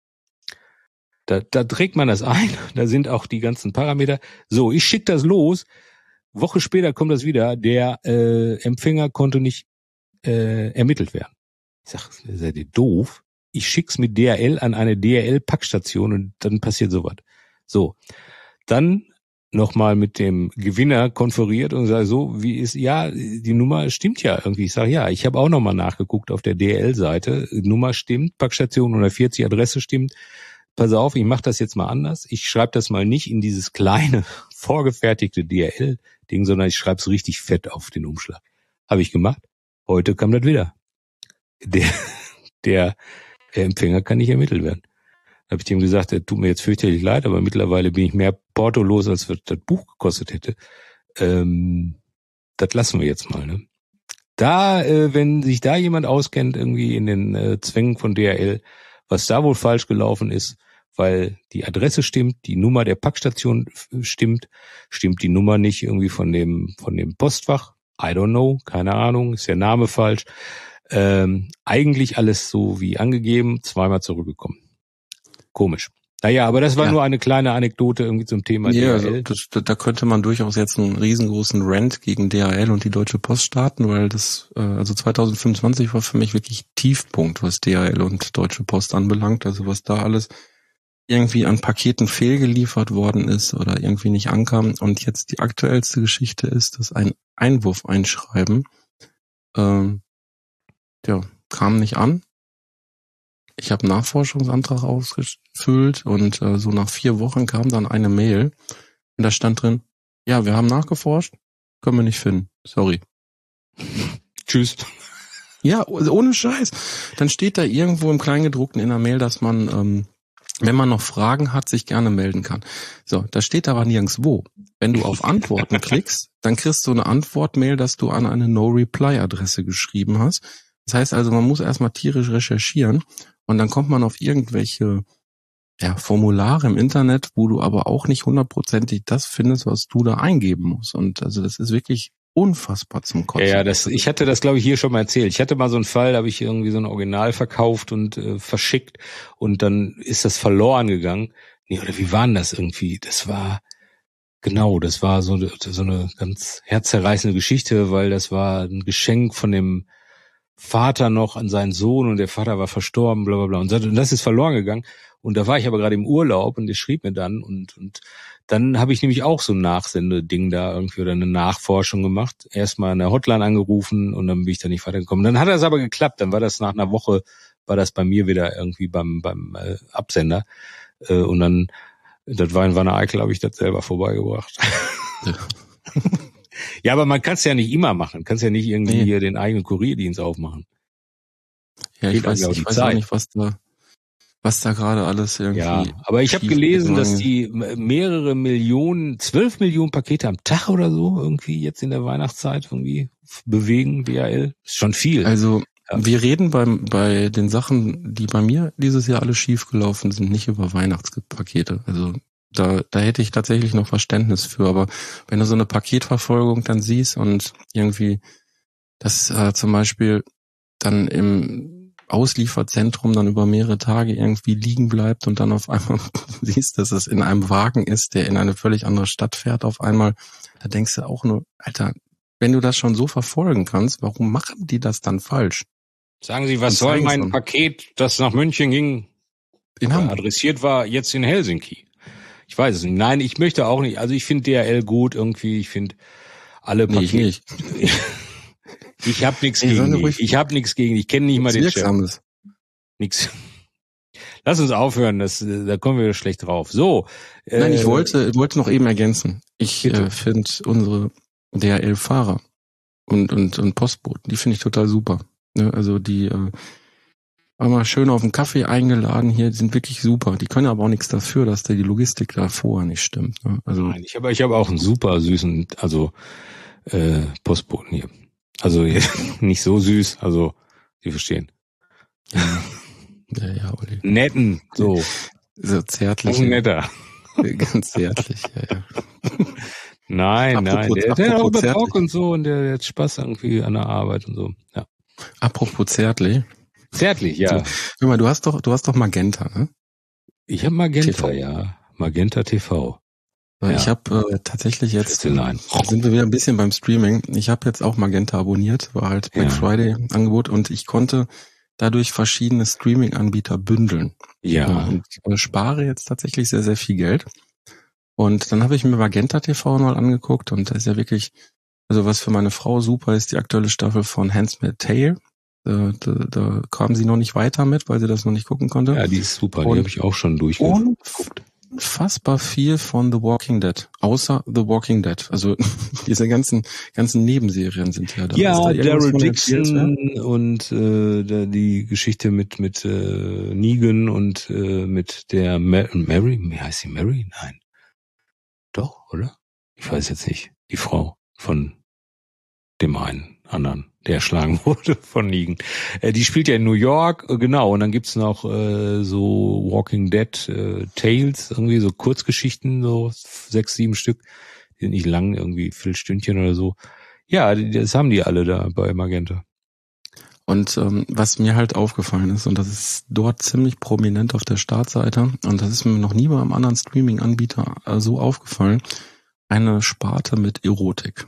Da, da trägt man das ein, da sind auch die ganzen Parameter. So, ich schicke das los. Woche später kommt das wieder, der äh, Empfänger konnte nicht äh, ermittelt werden. Ich sag, seid ihr doof? Ich schick's mit D H L an eine D H L-Packstation und dann passiert sowas. So, dann nochmal mit dem Gewinner konferiert und sage so, wie ist, ja, die Nummer stimmt ja irgendwie. Ich sage, ja, ich habe auch nochmal nachgeguckt auf der D H L-Seite. Nummer stimmt, Packstation hundertvierzig, Adresse stimmt. Pass auf, ich mache das jetzt mal anders. Ich schreibe das mal nicht in dieses kleine, vorgefertigte D H L-Ding, sondern ich schreibe es richtig fett auf den Umschlag. Habe ich gemacht. Heute kam das wieder. Der, der Empfänger kann nicht ermittelt werden. Da habe ich dem gesagt, der tut mir jetzt fürchterlich leid, aber mittlerweile bin ich mehr Porto los, als das Buch gekostet hätte. Ähm, das lassen wir jetzt mal. Ne? Da, äh, wenn sich da jemand auskennt, irgendwie in den äh, Zwängen von D H L, was da wohl falsch gelaufen ist, weil die Adresse stimmt, die Nummer der Packstation stimmt, stimmt die Nummer nicht irgendwie von dem von dem Postfach. I don't know, keine Ahnung, ist der Name falsch. Ähm, eigentlich alles so wie angegeben, zweimal zurückgekommen. Komisch. Naja, aber das war ja nur eine kleine Anekdote irgendwie zum Thema ja, D H L. Also das, da könnte man durchaus jetzt einen riesengroßen Rant gegen D H L und die Deutsche Post starten, weil das, also zwanzig fünfundzwanzig war für mich wirklich Tiefpunkt, was D H L und Deutsche Post anbelangt. Also was da alles irgendwie an Paketen fehlgeliefert worden ist oder irgendwie nicht ankam. Und jetzt die aktuellste Geschichte ist, dass ein Einwurfeinschreiben ähm, ja, kam nicht an. Ich habe einen Nachforschungsantrag ausgefüllt und äh, so nach vier Wochen kam dann eine Mail und da stand drin, ja, wir haben nachgeforscht, können wir nicht finden, sorry. Tschüss. Ja, ohne Scheiß. Dann steht da irgendwo im Kleingedruckten in der Mail, dass man, ähm, wenn man noch Fragen hat, sich gerne melden kann. So, da steht aber nirgendwo. Wenn du auf Antworten klickst, dann kriegst du eine Antwortmail, dass du an eine No-Reply-Adresse geschrieben hast. Das heißt also, man muss erstmal tierisch recherchieren und dann kommt man auf irgendwelche ja, Formulare im Internet, wo du aber auch nicht hundertprozentig das findest, was du da eingeben musst. Und also das ist wirklich unfassbar zum Kotzen. Ja, das, ich hatte das, glaube ich, hier schon mal erzählt. Ich hatte mal so einen Fall, da habe ich irgendwie so ein Original verkauft und äh, verschickt und dann ist das verloren gegangen. Nee, oder wie war denn das irgendwie? Das war, genau, das war so, so eine ganz herzzerreißende Geschichte, weil das war ein Geschenk von dem Vater noch an seinen Sohn und der Vater war verstorben, bla bla bla. Und das ist verloren gegangen. Und da war ich aber gerade im Urlaub und der schrieb mir dann und und dann habe ich nämlich auch so ein Nachsendeding da irgendwie oder eine Nachforschung gemacht. Erstmal an der Hotline angerufen und dann bin ich da nicht weitergekommen. Dann hat das aber geklappt. Dann war das nach einer Woche, war das bei mir wieder irgendwie beim beim äh, Absender. Äh, und dann, das war in Wanne Eickel, habe ich das selber vorbeigebracht. Ja. Ja, aber man kann es ja nicht immer machen. Kannst ja nicht irgendwie nee. hier den eigenen Kurierdienst aufmachen. Ja, ich weiß, ich weiß auch nicht, was da, was da gerade alles irgendwie. Ja, aber ich habe gelesen, dass die mehrere Millionen, zwölf Millionen Pakete am Tag oder so irgendwie jetzt in der Weihnachtszeit irgendwie bewegen, D H L. Ist schon viel. Also ja. Wir reden beim bei den Sachen, die bei mir dieses Jahr alle schief gelaufen sind, nicht über Weihnachtspakete. Also Da, da hätte ich tatsächlich noch Verständnis für, aber wenn du so eine Paketverfolgung dann siehst und irgendwie das äh, zum Beispiel dann im Auslieferzentrum dann über mehrere Tage irgendwie liegen bleibt und dann auf einmal siehst, dass es in einem Wagen ist, der in eine völlig andere Stadt fährt auf einmal, da denkst du auch nur, Alter, wenn du das schon so verfolgen kannst, warum machen die das dann falsch? Sagen Sie, was soll mein schon. Paket, das nach München ging, in Hamburg adressiert war, jetzt in Helsinki? Ich weiß es nicht. Nein, ich möchte auch nicht. Also ich finde D H L gut irgendwie. Ich finde alle Nee, ich Pakete. nicht. Ich habe nichts Nee, gegen sag die. ruhig- Ich habe nichts gegen die. Ich kenne nicht mal den Chef. Wirksames. Nix. Lass uns aufhören, das, da kommen wir schlecht drauf. So. Nein, ich äh, wollte, wollte noch eben ergänzen. Ich Bitte. äh, finde unsere D H L-Fahrer und, und, und Postboten, die finde ich total super. Ne? Also die äh, einmal schön auf einen Kaffee eingeladen hier, die sind wirklich super. Die können aber auch nichts dafür, dass da die Logistik da vorher nicht stimmt. Ne? Also Nein, ich habe ich hab auch einen super süßen, also äh, Postboten hier. Also nicht so süß, also Sie verstehen. ja, ja, Olli. Netten, so. So zärtlich. Ein netter. Ganz zärtlich, ja, ja. Nein, Apropos- nein, der, der hat auch apropos über Bock zärtlich. und so und der, der hat Spaß irgendwie an der Arbeit und so. Ja. Apropos zärtlich. Zärtlich, ja. Hör mal, du hast doch, du hast doch Magenta, ne? Ich habe Magenta, T V. ja. Magenta T V. Ja. Ja. Ich habe äh, tatsächlich jetzt, Nein. da sind wir wieder ein bisschen beim Streaming. Ich habe jetzt auch Magenta abonniert, war halt Black Ja. Friday Angebot und ich konnte dadurch verschiedene Streaming-Anbieter bündeln. Ja. Und äh, spare jetzt tatsächlich sehr, sehr viel Geld. Und dann habe ich mir Magenta T V mal angeguckt und das ist ja wirklich, also was für meine Frau super ist, die aktuelle Staffel von Handmaid's Tale. Da, da, da kam sie noch nicht weiter mit, weil sie das noch nicht gucken konnte. Ja, die ist super, die Und- habe ich auch schon durchgeguckt. Unfassbar viel von The Walking Dead, außer The Walking Dead. Also diese ganzen ganzen Nebenserien sind ja da. Ist Ja, da irgendwas Daryl von empfehlenswert? Dixon und äh, der, die Geschichte mit mit äh, Negan und äh, mit der Ma- Mary, wie heißt sie Mary? Nein. Doch, oder? Ich weiß jetzt nicht. Die Frau von dem einen anderen, der erschlagen wurde von Negan. Äh, die spielt ja in New York, äh, genau. Und dann gibt's noch äh, so Walking Dead äh, Tales, irgendwie so Kurzgeschichten, so sechs, sieben Stück. Die sind nicht lang, irgendwie Viertelstündchen oder so. Ja, die- das haben die alle da bei Magenta. Und ähm, was mir halt aufgefallen ist, und das ist dort ziemlich prominent auf der Startseite, und das ist mir noch nie bei einem anderen Streaming-Anbieter äh, so aufgefallen, eine Sparte mit Erotik.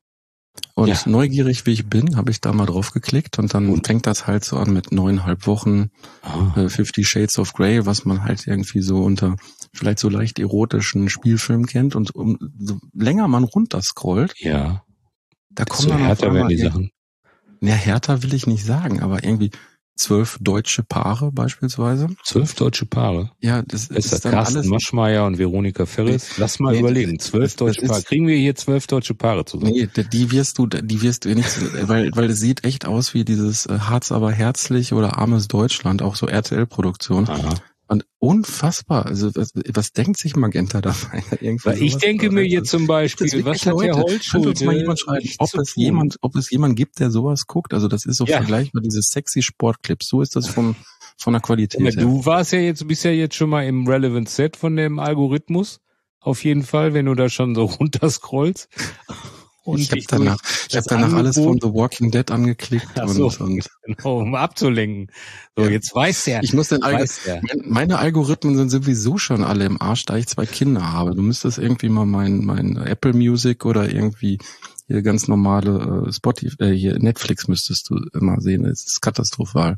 Und Ja. neugierig wie ich bin, habe ich da mal drauf geklickt und dann Und? fängt das halt so an mit neuneinhalb Wochen, Ah, äh, Fifty Shades of Grey, was man halt irgendwie so unter vielleicht so leicht erotischen Spielfilmen kennt. Und um so länger man runterscrollt, ja. da So kommen dann auf härter werden einmal die ir- Sachen. Ja, härter will ich nicht sagen, aber irgendwie zwölf deutsche Paare beispielsweise. Zwölf deutsche Paare. Ja, das Das ist ist dann Carsten alles. Maschmeyer und Veronika Ferris. Lass mal Nee, überlegen. das- Zwölf das deutsche ist- Paare. Kriegen wir hier zwölf deutsche Paare zusammen? Nee, die die wirst du, die wirst du nicht, weil, weil es sieht echt aus wie dieses äh, Harz aber herzlich oder Armes Deutschland, auch so R T L-Produktion. Aha. Und unfassbar. Also was, was denkt sich Magenta dabei? Irgendwie Weil ich sowas denke zu mir erreichen? jetzt zum Beispiel, Gibt es was wirklich hat der Leute? Könnte uns mal Holtschulte jemand schreiben, nicht ob zu es tun? jemand, ob es jemand gibt, der sowas guckt. Also das ist so Ja. vergleichbar, diese sexy Sportclips. So ist das vom, von der Qualität Ja, her. du warst ja jetzt, bist ja jetzt schon mal im Relevant Set von dem Algorithmus. Auf jeden Fall, wenn du da schon so runterscrollst. Und ich habe dich danach, durch ich hab das danach alles von Angebot- The Walking Dead angeklickt Ach und, so. und Genau, um abzulenken. So, Ja. jetzt weiß der. ich muss den Algo weiß der. mein- meine Algorithmen sind sowieso schon alle im Arsch, da ich zwei Kinder habe. Du müsstest irgendwie mal mein, mein Apple Music oder irgendwie hier ganz normale äh, Spotify, äh, hier Netflix müsstest du immer sehen. Es ist katastrophal.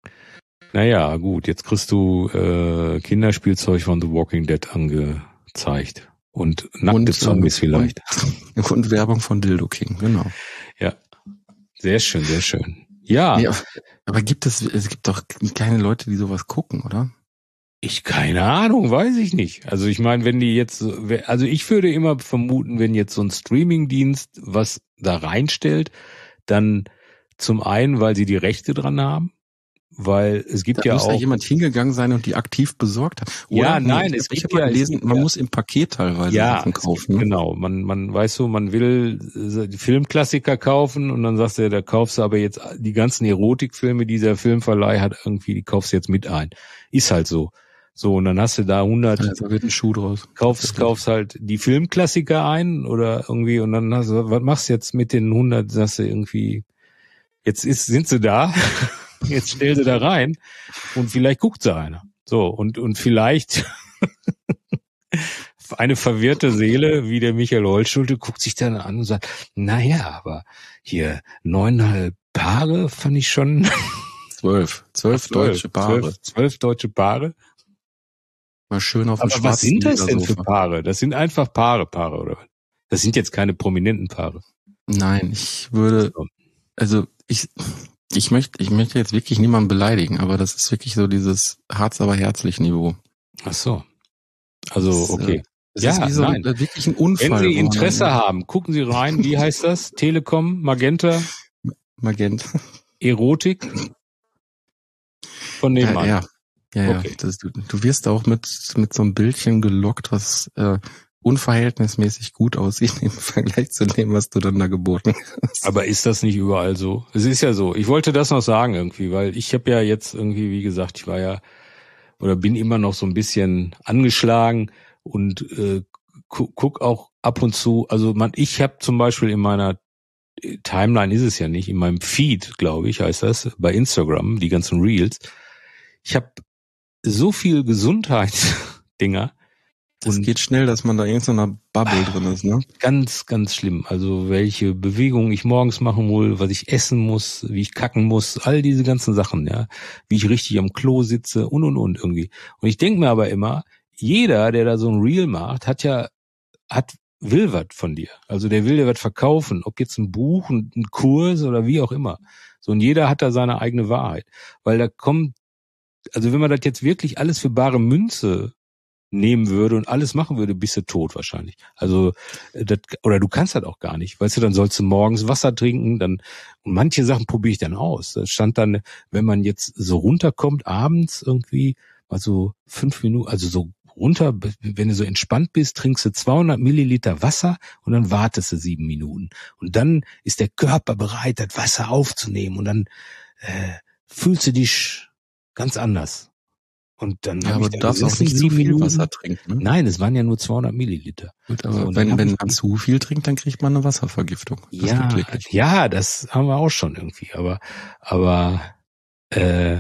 Naja, gut, jetzt kriegst du äh, Kinderspielzeug von The Walking Dead angezeigt. Und nackte Und, äh, Zombies vielleicht. Und Werbung von Dildo King, genau. Ja. Sehr schön, sehr schön. Ja, Nee, aber, aber gibt es, es gibt doch keine Leute, die sowas gucken, oder? ich keine Ahnung, weiß ich nicht. Also ich meine, wenn die jetzt, also ich würde immer vermuten, wenn jetzt so ein Streamingdienst was da reinstellt, dann zum einen, weil sie die Rechte dran haben, weil es gibt Da ja muss auch ja jemand hingegangen sein und die aktiv besorgt hat. Ja, nee, nein, ich, es ich gibt habe ja- mal es gelesen, gibt man ja- muss im Paket teilweise ja, Sachen es kaufen. gibt, Ne? genau. Man, man weiß so, man will äh, die Filmklassiker kaufen und dann sagst du, da kaufst du aber jetzt die ganzen Erotikfilme, die dieser Filmverleih hat, irgendwie, die kaufst du jetzt mit ein. Ist halt so. So, und dann hast du da hundert, Ja, da wird ein Schuh draus. kaufst, kaufst halt die Filmklassiker ein oder irgendwie und dann hast du, was machst du jetzt mit den hundert, sagst du irgendwie, jetzt ist, sind sie da, jetzt stell sie da rein und vielleicht guckt sie einer. So, und, und vielleicht eine verwirrte Seele, wie der Michael Holtschulte, guckt sich dann an und sagt, naja, aber hier neuneinhalb Paare fand ich schon Zwölf. Zwölf deutsche Paare. Zwölf, zwölf deutsche Paare. Mal schön auf dem Aber was schwarzen sind das denn für Ledersofa. Paare? Das sind einfach Paare, Paare, oder was? Das sind jetzt keine prominenten Paare. Nein, ich würde, also ich, ich möchte, ich möchte jetzt wirklich niemanden beleidigen, aber das ist wirklich so dieses Harz aber herzlich Niveau. Ach so. Also, okay. Es ja, ist wie so nein. ein, wirklich ein Unfall. Wenn Sie wo man- Interesse haben, gucken Sie rein. Wie heißt das? Telekom, Magenta, Magenta. Erotik von nebenan. Ja, ja, ja. Okay. Das, du, du wirst auch mit mit so einem Bildchen gelockt, was äh, unverhältnismäßig gut aussieht im Vergleich zu dem, was du dann da geboten hast. Aber ist das nicht überall so? Es ist ja so. Ich wollte das noch sagen irgendwie, weil ich habe ja jetzt irgendwie, wie gesagt, ich war ja oder bin immer noch so ein bisschen angeschlagen und äh, gu guck auch ab und zu. Also man, ich habe zum Beispiel in meiner Timeline ist es ja nicht, in meinem Feed, glaube ich, heißt das, bei Instagram, die ganzen Reels. Ich habe so viel Gesundheitsdinger. Es geht schnell, dass man da in so einer Bubble ah, drin ist, ne? Ganz, ganz schlimm. Also welche Bewegungen ich morgens machen will, was ich essen muss, wie ich kacken muss, all diese ganzen Sachen, ja. Wie ich richtig am Klo sitze und, und, und irgendwie. Und ich denke mir aber immer, jeder, der da so ein Reel macht, hat ja, hat will was von dir. Also der will dir was verkaufen, ob jetzt ein Buch, ein, ein Kurs oder wie auch immer. So, und jeder hat da seine eigene Wahrheit. Weil da kommt, also wenn man das jetzt wirklich alles für bare Münze nehmen würde und alles machen würde, bist du tot wahrscheinlich. Also das, oder du kannst das auch gar nicht. Weißt du, dann sollst du morgens Wasser trinken, dann und manche Sachen probiere ich dann aus. Da stand dann, wenn man jetzt so runterkommt abends irgendwie, also fünf Minuten, also so runter, wenn du so entspannt bist, trinkst du zweihundert Milliliter Wasser und dann wartest du sieben Minuten. Und dann ist der Körper bereit, das Wasser aufzunehmen und dann äh, fühlst du dich ganz anders. Und dann Ja, hab aber ich du da darfst auch gesessen, nicht zu sieben viel Minuten. Wasser trinken. Ne? Nein, es waren ja nur zweihundert Milliliter. Gut, aber So, und wenn, dann wenn hab man ich- zu viel trinkt, dann kriegt man eine Wasservergiftung. Das ja, gibt wirklich. ja, das haben wir auch schon irgendwie. Aber, aber äh,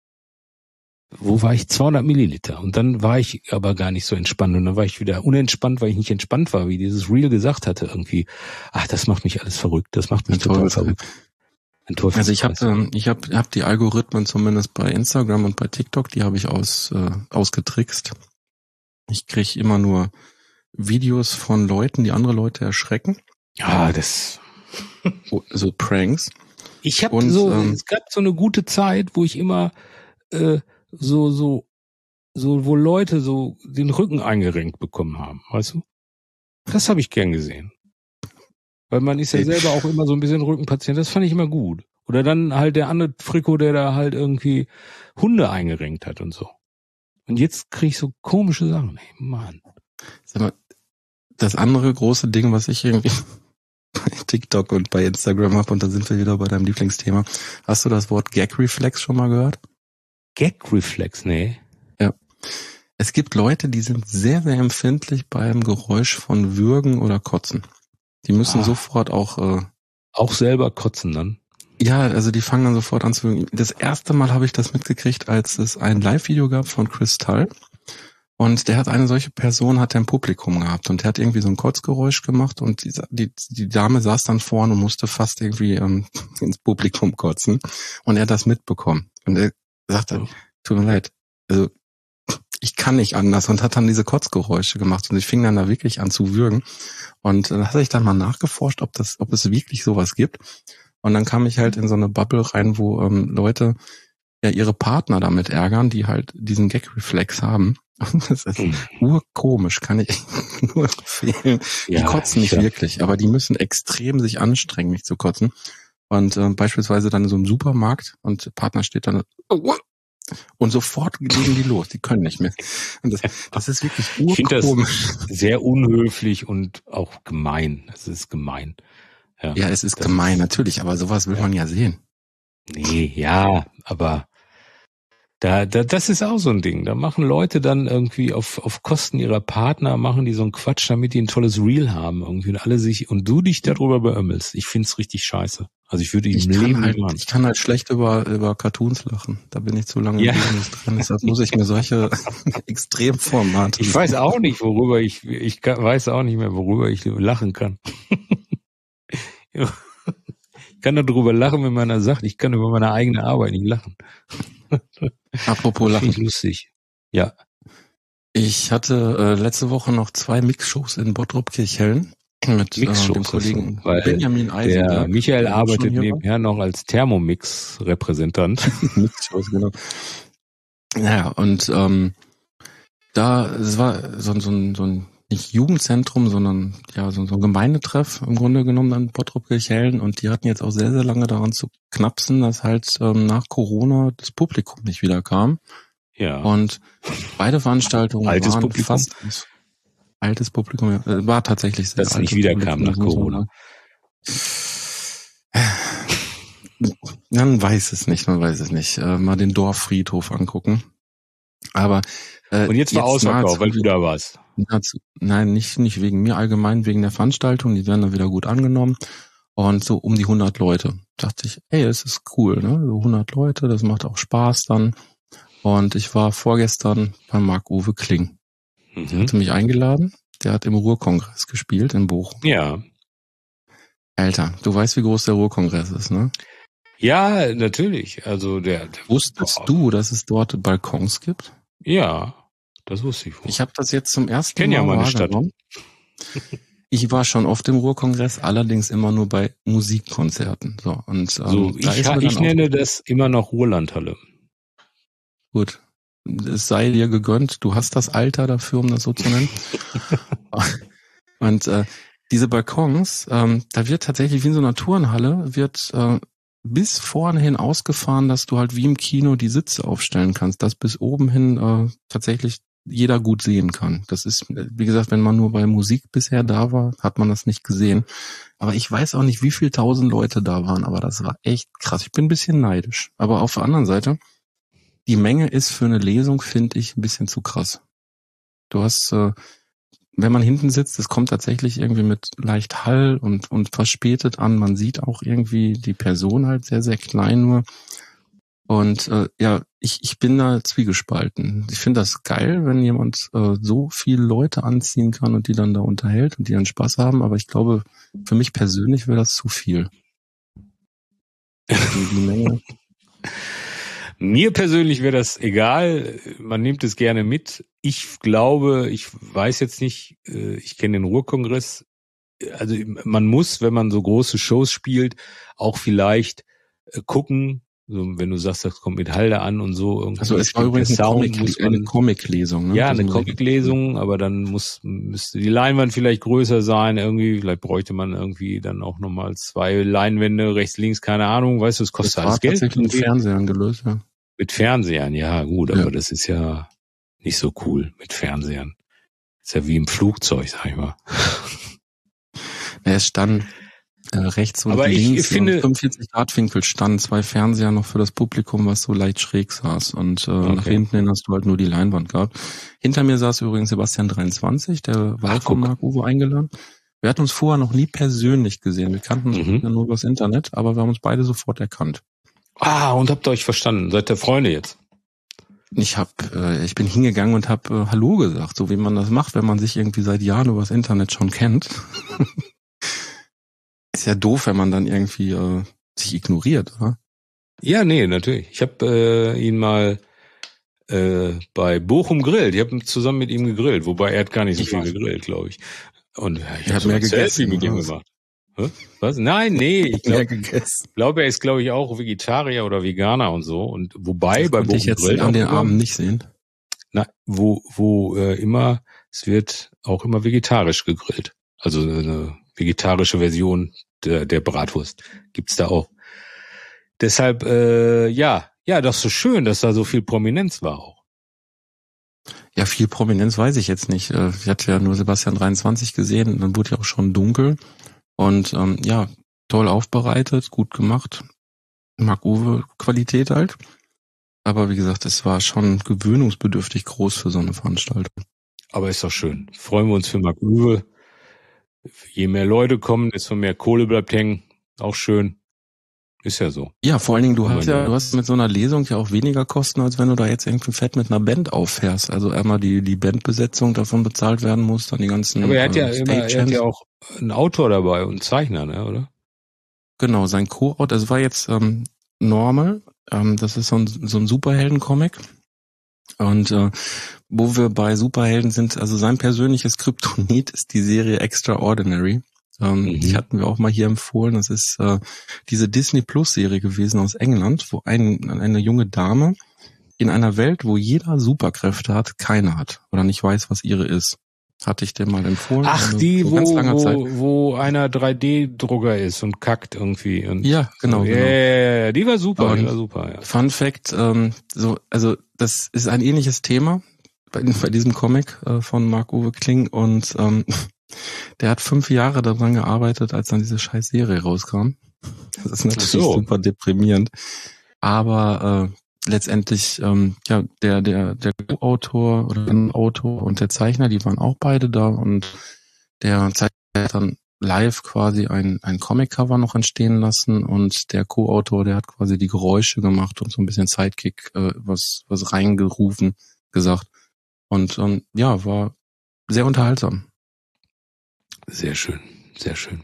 wo war ich? zweihundert Milliliter. Und dann war ich aber gar nicht so entspannt. Und dann war ich wieder unentspannt, weil ich nicht entspannt war, wie dieses Reel gesagt hatte irgendwie. Ach, das macht mich alles verrückt. Das macht mich Ein total Teufel. verrückt. Ein Teufel. Also ich habe ähm, ich hab, hab die Algorithmen zumindest bei Instagram und bei TikTok, die habe ich aus äh, ausgetrickst. Ich krieg immer nur Videos von Leuten, die andere Leute erschrecken. Ja, das. So Pranks. Ich habe Und, so, ähm, es gab so eine gute Zeit, wo ich immer äh, so, so, so, wo Leute so den Rücken eingerenkt bekommen haben, weißt du? Das habe ich gern gesehen. Weil man ist ja Hey. selber auch immer so ein bisschen Rückenpatient, das fand ich immer gut. Oder dann halt der andere Fricko, der da halt irgendwie Hunde eingerenkt hat und so. Und jetzt krieg ich so komische Sachen, ey, Mann. Sag mal, das andere große Ding, was ich irgendwie bei TikTok und bei Instagram habe, und da sind wir wieder bei deinem Lieblingsthema. Hast du das Wort Gag-Reflex schon mal gehört? Gag-Reflex, nee. Es gibt Leute, die sind sehr, sehr empfindlich beim Geräusch von Würgen oder Kotzen. Die müssen Ah. sofort auch, äh, Auch selber kotzen dann. ja, also die fangen dann sofort an zu würgen. Das erste Mal habe ich das mitgekriegt, als es ein Live-Video gab von Kristall. Und der hat eine solche Person, hat er im Publikum gehabt. Und der hat irgendwie so ein Kotzgeräusch gemacht und die, die, die Dame saß dann vorne und musste fast irgendwie ähm, ins Publikum kotzen. Und er hat das mitbekommen. Und er sagte, tut mir leid, also ich kann nicht anders, und hat dann diese Kotzgeräusche gemacht und ich fing dann da wirklich an zu würgen. Und dann hatte ich dann mal nachgeforscht, ob das, ob es wirklich sowas gibt. Und dann kam ich halt in so eine Bubble rein, wo ähm, Leute ja ihre Partner damit ärgern, die halt diesen Gag-Reflex haben. Und das ist Mhm. urkomisch, kann ich nur empfehlen. Die Ja, kotzen nicht ja. wirklich, aber die müssen extrem sich anstrengen, nicht zu kotzen. Und äh, beispielsweise dann in so einem Supermarkt und der Partner steht dann und sofort legen die los, die können nicht mehr. Und das, das ist wirklich Ich finde das urkomisch. sehr unhöflich und auch gemein. Es ist gemein. Ja, Ja, es ist das gemein, natürlich, aber sowas will Ja. man ja sehen. Nee, ja, aber da, da, das ist auch so ein Ding. Da machen Leute dann irgendwie auf, auf Kosten ihrer Partner, machen die so einen Quatsch, damit die ein tolles Reel haben irgendwie und alle sich, und du dich darüber beömmelst. Ich find's richtig scheiße. Also ich würde Ich im kann, Leben halt, nicht machen. ich kann halt schlecht über, über Cartoons lachen. Da bin ich zu lange Ja. im Business drin. Deshalb muss ich mir solche Extremformate. Ich weiß auch nicht, worüber ich, ich kann, weiß auch nicht mehr, worüber ich lachen kann. Ich kann darüber lachen, wenn man sagt, ich kann über meine eigene Arbeit nicht lachen. Apropos Finde ich Lachen. lustig. Ja. Ich hatte äh, letzte Woche noch zwei Mixshows in Bottrop-Kirchhellen. mit äh, dem Mixshows, Kollegen weil Benjamin Eisenberg. Der Michael der arbeitet schon hier nebenher noch als Thermomix-Repräsentant. Mixshows, genau. Ja, und ähm, da, es war so, so, ein, so ein, nicht Jugendzentrum, sondern ja so, so ein Gemeindetreff im Grunde genommen an Bottrop-Kirchhellen, und die hatten jetzt auch sehr, sehr lange daran zu knapsen, dass halt ähm, nach Corona das Publikum nicht wieder kam. Ja. Und beide Veranstaltungen Altes waren Publikum? fast altes Publikum, ja, äh, war tatsächlich sehr Das altes nicht wiederkam Publikum, nach das muss man Corona. sagen. Man weiß es nicht, man weiß es nicht. Äh, mal den Dorffriedhof angucken. Aber äh, Und jetzt war ausverkauft, weil du da warst. Nahezu, nein, nicht nicht wegen mir, allgemein wegen der Veranstaltung. Die werden dann wieder gut angenommen. Und so um die hundert Leute. Dachte ich, ey, das ist cool, ne? So hundert Leute, das macht auch Spaß dann. Und ich war vorgestern bei Marc-Uwe Kling. Der Mhm. hatte mich eingeladen. Der hat im Ruhrkongress gespielt in Bochum. Ja. Alter, du weißt, wie groß der Ruhrkongress ist, ne? Ja, natürlich. Also der, der Wusstest Boah. du, dass es dort Balkons gibt? Ja, das wusste ich wohl. Ich habe das jetzt zum ersten kenn ja Mal meine Stadt. wahrgenommen. Ich war schon oft im Ruhrkongress, allerdings immer nur bei Musikkonzerten. So, und ähm, So, da ich, ist mir ich dann nenne auch, das immer noch Ruhrlandhalle. gut, es sei dir gegönnt, du hast das Alter dafür, um das so zu nennen. Und äh, diese Balkons, ähm, da wird tatsächlich wie in so einer Turnhalle, wird äh, bis vorne hin ausgefahren, dass du halt wie im Kino die Sitze aufstellen kannst, dass bis oben hin äh, tatsächlich jeder gut sehen kann. Das ist, wie gesagt, wenn man nur bei Musik bisher da war, hat man das nicht gesehen. Aber ich weiß auch nicht, wie viel tausend Leute da waren, aber das war echt krass. Ich bin ein bisschen neidisch. Aber auf der anderen Seite, die Menge ist für eine Lesung, finde ich, ein bisschen zu krass. Du hast, äh, wenn man hinten sitzt, es kommt tatsächlich irgendwie mit leicht Hall und, und verspätet an. Man sieht auch irgendwie die Person halt sehr, sehr klein nur. Und äh, ja, ich, ich bin da zwiegespalten. Ich finde das geil, wenn jemand äh, so viele Leute anziehen kann und die dann da unterhält und die dann Spaß haben. Aber ich glaube, für mich persönlich wäre das zu viel. Die, die Menge. Mir persönlich wäre das egal. Man nimmt es gerne mit. Ich glaube, ich weiß jetzt nicht, äh, ich kenne den Ruhrkongress. Also man muss, wenn man so große Shows spielt, auch vielleicht äh, gucken, so, wenn du sagst, das kommt mit Halde an und so. Irgendwie Also es war übrigens eine, Sound, Comic, muss man, eine Comic-Lesung. Ne? ja, Das eine muss ich- Comic-Lesung, aber dann muss müsste die Leinwand vielleicht größer sein. Irgendwie, vielleicht bräuchte man irgendwie dann auch nochmal zwei Leinwände, rechts, links, keine Ahnung. Weißt du, es Das kostet war alles Geld. tatsächlich mit irgendwie. Fernsehern gelöst, ja. Mit Fernsehern, ja gut, Ja. aber das ist ja nicht so cool mit Fernsehern. Ist ja wie im Flugzeug, sag ich mal. Ja, es stand äh, rechts und Aber ich links finde- im fünfundvierzig Grad Winkel standen zwei Fernseher noch für das Publikum, was so leicht schräg saß. Und äh, nach hinten hin hast du halt nur die Leinwand gehabt. Hinter mir saß übrigens Sebastian dreiundzwanzig, der war Ach, auch von guck. Marc-Uwe eingeladen. Wir hatten uns vorher noch nie persönlich gesehen. Wir kannten uns Mhm. ja nur übers Internet, aber wir haben uns beide sofort erkannt. Ah, und habt ihr euch verstanden? Seid ihr Freunde jetzt? Ich hab, äh, ich bin hingegangen und hab äh, Hallo gesagt, so wie man das macht, wenn man sich irgendwie seit Jahren übers Internet schon kennt. Ist ja doof, wenn man dann irgendwie äh, sich ignoriert, oder? Ja, nee, natürlich. Ich habe äh, ihn mal äh, bei Bochum grillt. Ich habe zusammen mit ihm gegrillt, wobei er hat gar nicht so Ich viel weiß. gegrillt, glaube ich. Und ja, ich Er habe hat so mehr ein Selfie gegessen, mit ihm oder was? gemacht. Hä? Was? Nein, nee, ich Mehr glaube, gegessen. glaub, er ist, glaube ich, auch Vegetarier oder Veganer und so. Und wobei Das bei konnte Bochum ich jetzt grillt an auch den immer- Abend nicht sehen. Na, wo, wo äh, immer, es wird auch immer vegetarisch gegrillt. Also eine vegetarische Version der, der Bratwurst gibt's da auch. Deshalb, äh, ja, ja, das ist so schön, dass da so viel Prominenz war auch. Ja, viel Prominenz weiß ich jetzt nicht. Äh, Ich hatte ja nur Sebastian dreiundzwanzig gesehen und dann wurde ja auch schon dunkel. Und ähm, ja, toll aufbereitet, gut gemacht. Marc-Uwe Qualität halt. Aber wie gesagt, es war schon gewöhnungsbedürftig groß für so eine Veranstaltung. Aber ist doch schön. Freuen wir uns für Marc-Uwe. Je mehr Leute kommen, desto mehr Kohle bleibt hängen. Auch schön. Ist ja so. Ja, vor allen Dingen, du Aber hast ja, ja. du hast mit so einer Lesung ja auch weniger Kosten, als wenn du da jetzt irgendwie fett mit einer Band auffährst. Also einmal die, die Bandbesetzung davon bezahlt werden muss, dann die ganzen Aber er hat ja äh, immer, er hat Stagehands. ja auch einen Autor dabei und einen Zeichner, ne, oder? Genau, sein Co-Autor, das war jetzt ähm, Normal, ähm, das ist so ein, so ein Superhelden-Comic. Und äh, wo wir bei Superhelden sind, also sein persönliches Kryptonit ist die Serie Extraordinary. Ähm, Mhm. Die hatten wir auch mal hier empfohlen. Das ist äh, diese Disney Plus Serie gewesen aus England, wo ein, eine junge Dame in einer Welt, wo jeder Superkräfte hat, keine hat oder nicht weiß, was ihre ist. Hatte ich dir mal empfohlen. Ach, eine, die, vor wo, ganz langer Zeit. wo, wo einer drei D-Drucker ist und kackt irgendwie. Und Ja, genau, so. Ja, genau. ja, ja, ja, die war super, die Und war super, ja. Fun Fact, ähm, so, also das ist ein ähnliches Thema bei, bei diesem Comic äh, von Marc-Uwe Kling und ähm, der hat fünf Jahre daran gearbeitet, als dann diese scheiß Serie rauskam. Das ist natürlich so. super deprimierend. Aber äh, letztendlich, ähm, ja, der der der Co-Autor oder der Autor und der Zeichner, die waren auch beide da und der Zeichner hat dann live quasi ein ein Comic-Cover noch entstehen lassen und der Co-Autor, der hat quasi die Geräusche gemacht und so ein bisschen Sidekick äh, was was reingerufen gesagt. Und ähm, ja, war sehr unterhaltsam. Sehr schön, sehr schön.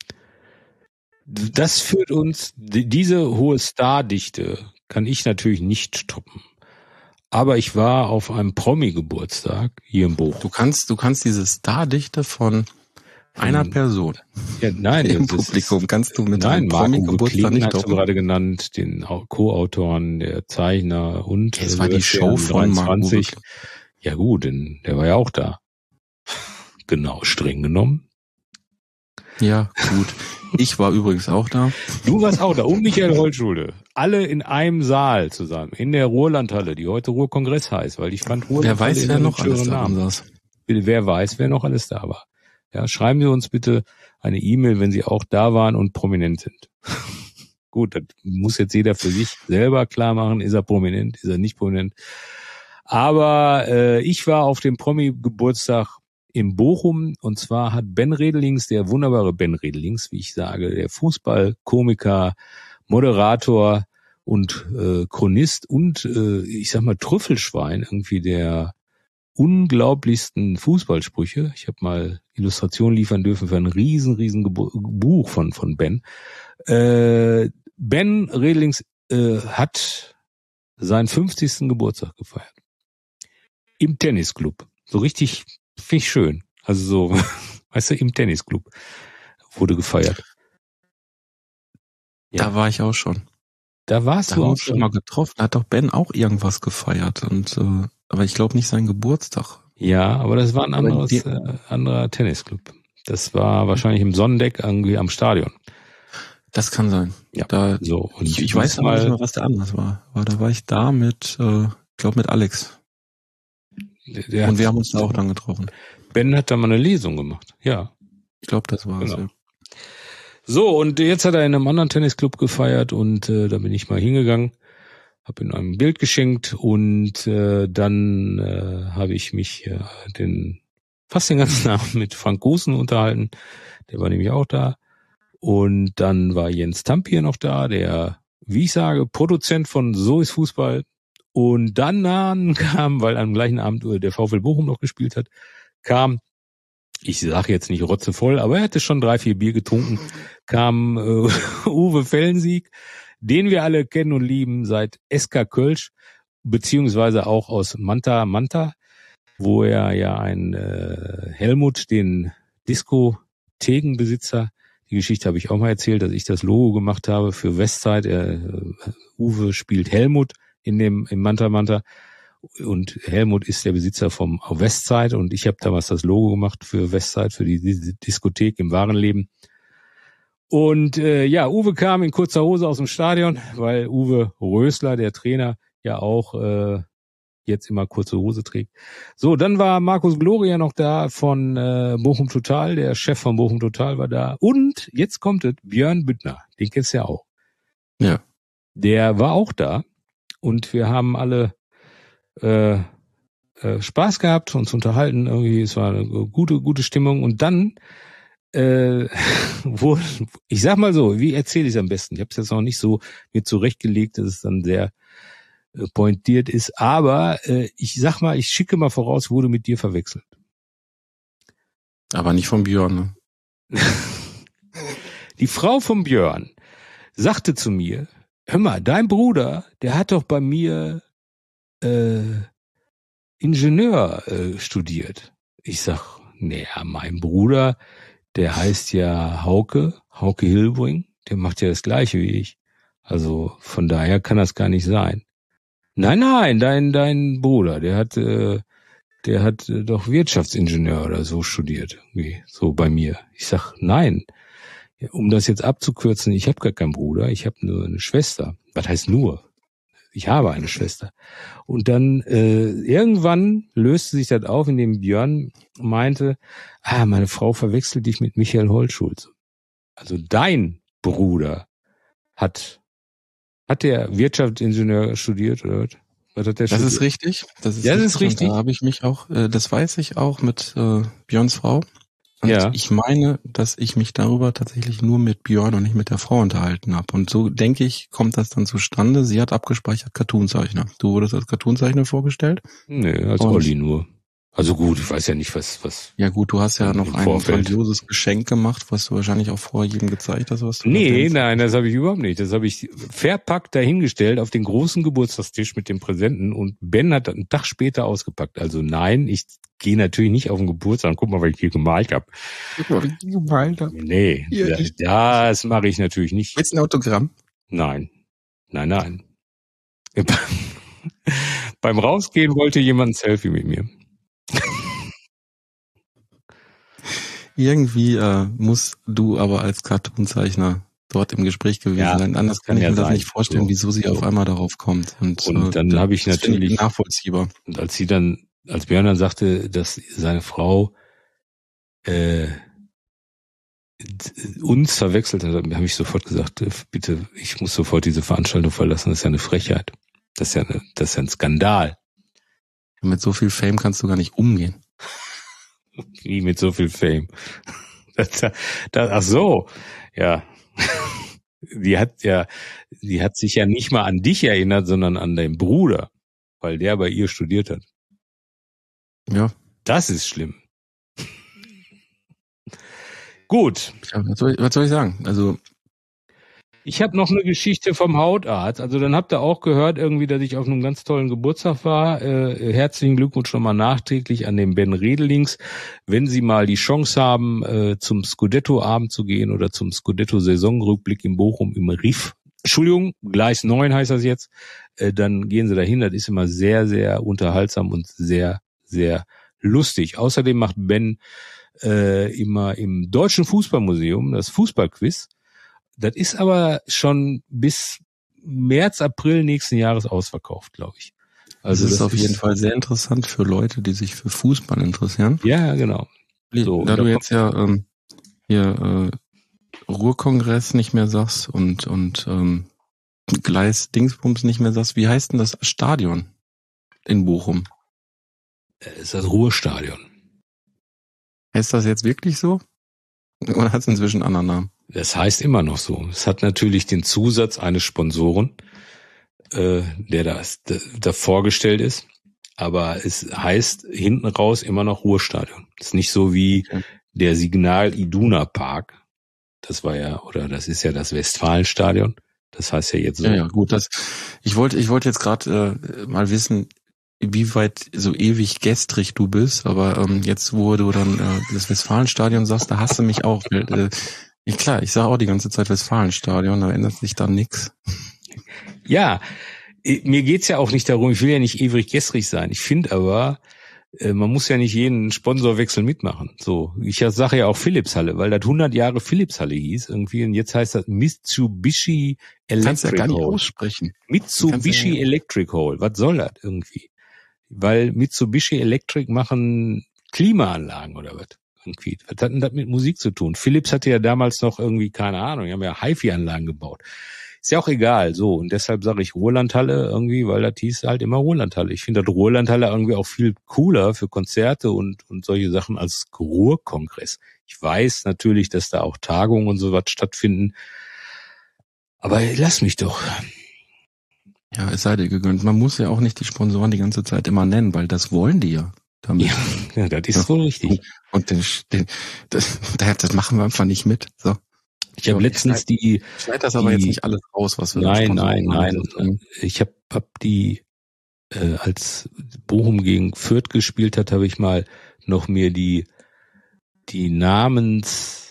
Das führt uns, die, diese hohe Stardichte kann ich natürlich nicht toppen. Aber ich war auf einem Promi-Geburtstag hier in Bochum. Du kannst, du kannst diese Stardichte von einer Person ja, nein, im das Publikum, ist, kannst du mit nein, einem Promi-Geburtstag nicht hast du toppen. gerade genannt, den Co-Autoren, der Zeichner und Es war die Show von Marc-Uwe. Ja gut, denn der war ja auch da. Genau, streng genommen. Ja, gut. Ich war übrigens auch da. Du warst auch da und Michael Holtschulde. Alle in einem Saal zusammen, in der Ruhrlandhalle, die heute Ruhrkongress heißt, weil ich fand Ruhrlandhalle Wer weiß, wer noch alles da Namen. saß. Wer weiß, wer noch alles da war. Ja, schreiben Sie uns bitte eine E-Mail, wenn Sie auch da waren und prominent sind. Gut, das muss jetzt jeder für sich selber klar machen. Ist er prominent, ist er nicht prominent? Aber äh, ich war auf dem Promi-Geburtstag in Bochum und zwar hat Ben Redelings, der wunderbare Ben Redelings, wie ich sage, der Fußballkomiker, Moderator und äh, Chronist und äh, ich sag mal Trüffelschwein irgendwie der unglaublichsten Fußballsprüche. Ich habe mal Illustrationen liefern dürfen für ein riesen, riesen Gebu- Buch von von Ben. Äh, Ben Redelings äh, hat seinen fünfzigsten Geburtstag gefeiert. Im Tennisclub. So richtig, finde ich schön. Also so, weißt du, im Tennisclub wurde gefeiert. Ja. Da war ich auch schon. Da warst Da du haben wir auch uns schon schon. mal getroffen. Da hat doch Ben auch irgendwas gefeiert. Und äh, aber ich glaube nicht seinen Geburtstag. Ja, aber das war ein Aber anderes, die- äh, anderer Tennisclub. Das war wahrscheinlich im Sonnendeck irgendwie am Stadion. Das kann sein. Ja. Da, So, und ich, ich weiß aber nicht mehr, was der anders war. Aber da war ich da mit, äh, ich glaube mit Alex. Der Und wir haben uns da auch dann getroffen. Ben hat da mal eine Lesung gemacht. Ja. Ich glaube, das war es. Genau. Ja. So, und jetzt hat er in einem anderen Tennisclub gefeiert und äh, da bin ich mal hingegangen, habe ihm ein Bild geschenkt und äh, dann äh, habe ich mich äh, den fast den ganzen Abend mit Frank Gusen unterhalten. Der war nämlich auch da. Und dann war Jens Tampier noch da, der, wie ich sage, Produzent von So ist Fußball. Und dann kam, weil am gleichen Abend der VfL Bochum noch gespielt hat, kam, ich sage jetzt nicht rotzevoll, aber er hatte schon drei, vier Bier getrunken, kam äh, Uwe Fellensiek, den wir alle kennen und lieben seit S K Kölsch, beziehungsweise auch aus Manta Manta, wo er ja ein äh, Helmut, den Diskothekenbesitzer, die Geschichte habe ich auch mal erzählt, dass ich das Logo gemacht habe für Westside. Er, äh, Uwe spielt Helmut in dem im Manta Manta und Helmut ist der Besitzer vom Westside und ich habe damals das Logo gemacht für Westside, für die, die Diskothek im wahren Leben. Und äh, ja, Uwe kam in kurzer Hose aus dem Stadion, weil Uwe Rösler, der Trainer, ja auch äh, jetzt immer kurze Hose trägt. So, dann war Markus Gloria noch da von äh, Bochum Total, der Chef von Bochum Total war da. Und jetzt kommt es, Björn Büttner, den kennst du ja auch. Ja. Der war auch da und wir haben alle äh, äh, Spaß gehabt, uns unterhalten, irgendwie, es war eine gute, gute Stimmung und dann äh, wo, ich sag mal so, wie erzähle ich es am besten? Ich habe es jetzt noch nicht so mir zurechtgelegt, dass es dann sehr äh, pointiert ist, aber äh, ich sag mal, ich schicke mal voraus, wurde mit dir verwechselt. Aber nicht von Björn, ne? Die Frau von Björn sagte zu mir, hör mal, dein Bruder, der hat doch bei mir äh, Ingenieur äh, studiert. Ich sag, naja, mein Bruder, der heißt ja Hauke, Hauke Hilbring, der macht ja das Gleiche wie ich. Also von daher kann das gar nicht sein. Nein, nein, dein dein Bruder, der hat äh, der hat äh, doch Wirtschaftsingenieur oder so studiert, irgendwie so bei mir. Ich sag, nein. Um das jetzt abzukürzen, ich habe gar keinen Bruder, ich habe nur eine Schwester. Was heißt nur? Ich habe eine Schwester. Und dann äh, irgendwann löste sich das auf, indem Björn meinte, ah, meine Frau verwechselt dich mit Michael Holtschulze. Also dein Bruder hat hat der Wirtschaftsingenieur studiert oder was? Was hat der Das studiert? ist richtig. Das ist Ja, das richtig. ist richtig. Und da habe ich mich auch, äh, das weiß ich auch mit äh, Björns Frau. Und Ja. ich meine, dass ich mich darüber tatsächlich nur mit Björn und nicht mit der Frau unterhalten habe. Und so, denke ich, kommt das dann zustande. Sie hat abgespeichert Cartoonzeichner. Du wurdest als Cartoonzeichner vorgestellt? Nee, als Und- Olli nur. Also gut, ich weiß ja nicht, was was. Ja gut, du hast ja Im noch ein Vorfeld. grandioses Geschenk gemacht, was du wahrscheinlich auch vor jedem gezeigt hast. Was du Nee, erwähnt hast. nein, das habe ich überhaupt nicht. Das habe ich verpackt dahingestellt auf den großen Geburtstagstisch mit den Präsenten und Ben hat das einen Tag später ausgepackt. Also nein, ich gehe natürlich nicht auf den Geburtstag. Guck mal, was ich hier gemalt habe. Nee, Ja, das, ich- das mache ich natürlich nicht. Willst du ein Autogramm? Nein, nein, nein. Beim Rausgehen wollte jemand ein Selfie mit mir. Irgendwie äh, musst du aber als Cartoonzeichner dort im Gespräch gewesen Ja, sein. Anders das kann kann ich ja mir das sein. nicht vorstellen, So, wieso sie so. auf einmal darauf kommt. Und, Und äh, dann habe ich das finde natürlich- nachvollziehbar. Und als sie dann, als Björn dann sagte, dass seine Frau äh, uns verwechselt hat, habe ich sofort gesagt, bitte, ich muss sofort diese Veranstaltung verlassen. Das ist ja eine Frechheit. Das ist ja, eine, das ist ja ein Skandal. Mit so viel Fame kannst du gar nicht umgehen. Wie mit so viel Fame. Das, das, ach so, ja. Die hat ja, die hat sich ja nicht mal an dich erinnert, sondern an deinen Bruder, weil der bei ihr studiert hat. Ja, Das ist schlimm. Gut. ja was, soll ich, was soll ich sagen? Also Ich habe noch eine Geschichte vom Hautarzt. Also dann habt ihr auch gehört irgendwie, dass ich auf einem ganz tollen Geburtstag war. Äh, herzlichen Glückwunsch nochmal nachträglich an den Ben Redelings. Wenn Sie mal die Chance haben, äh, zum Scudetto-Abend zu gehen oder zum Scudetto-Saisonrückblick in Bochum im Riff, Entschuldigung, Gleis neun heißt das jetzt, äh, dann gehen Sie dahin. Das ist immer sehr, sehr unterhaltsam und sehr, sehr lustig. Außerdem macht Ben äh, immer im Deutschen Fußballmuseum das Fußballquiz. Das ist aber schon bis März, April nächsten Jahres ausverkauft, glaube ich. also das ist auf jeden Fall sehr interessant für Leute, die sich für Fußball interessieren. Ja, genau. So, da da du jetzt ja ähm, hier äh, Ruhrkongress nicht mehr sagst und und ähm, Gleis Dingsbums nicht mehr sagst, wie heißt denn das Stadion in Bochum? Das ist das Ruhrstadion. Heißt das jetzt wirklich so? Oder hat es inzwischen einen anderen Namen? Das heißt immer noch so. Es hat natürlich den Zusatz eines Sponsoren, äh, der da, da vorgestellt ist. Aber es heißt hinten raus immer noch Ruhrstadion. Das ist nicht so wie Okay. der Signal Iduna Park. Das war ja, oder das ist ja das Westfalenstadion. Das heißt ja jetzt so. Ja, ja, gut. Das, ich wollte, ich wollte jetzt gerade äh, mal wissen, wie weit so ewig gestrig du bist. Aber ähm, jetzt, wo du dann äh, das Westfalenstadion sagst, da hast du mich auch. Äh, ja, klar, ich sage auch die ganze Zeit Westfalenstadion, da ändert sich da nix. Ja, mir geht's ja auch nicht darum, ich will ja nicht ewig gestrig sein. Ich finde aber, man muss ja nicht jeden Sponsorwechsel mitmachen. So, ich sage ja auch Philips-Halle, weil das hundert Jahre Philips-Halle hieß irgendwie und jetzt heißt das Mitsubishi Electric Kannst ja gar nicht Hall. aussprechen. Mitsubishi ja- Electric Hall. Was soll das irgendwie? Weil Mitsubishi Electric machen Klimaanlagen oder was? Irgendwie. Was hat denn das mit Musik zu tun? Philips hatte ja damals noch irgendwie, keine Ahnung, die haben ja HiFi-Anlagen gebaut. Ist ja auch egal, so. Und deshalb sage ich Ruhrlandhalle irgendwie, weil das hieß halt immer Ruhrlandhalle. Ich finde das Ruhrlandhalle irgendwie auch viel cooler für Konzerte und, und solche Sachen als Ruhrkongress. Ich weiß natürlich, dass da auch Tagungen und sowas stattfinden. Aber lass mich doch. Ja, es sei dir gegönnt. Man muss ja auch nicht die Sponsoren die ganze Zeit immer nennen, weil das wollen die ja. Damit. Ja, ja, das ist wohl richtig. Und den, den, das, das machen wir einfach nicht mit. So. Ich habe So, letztens die, Ich schneide das aber die- jetzt nicht alles raus, was wir nein, Sponsoren nein, nein, haben. Also, ich habe hab die, äh, als Bochum gegen Fürth gespielt hat, habe ich mal noch mir die die Namens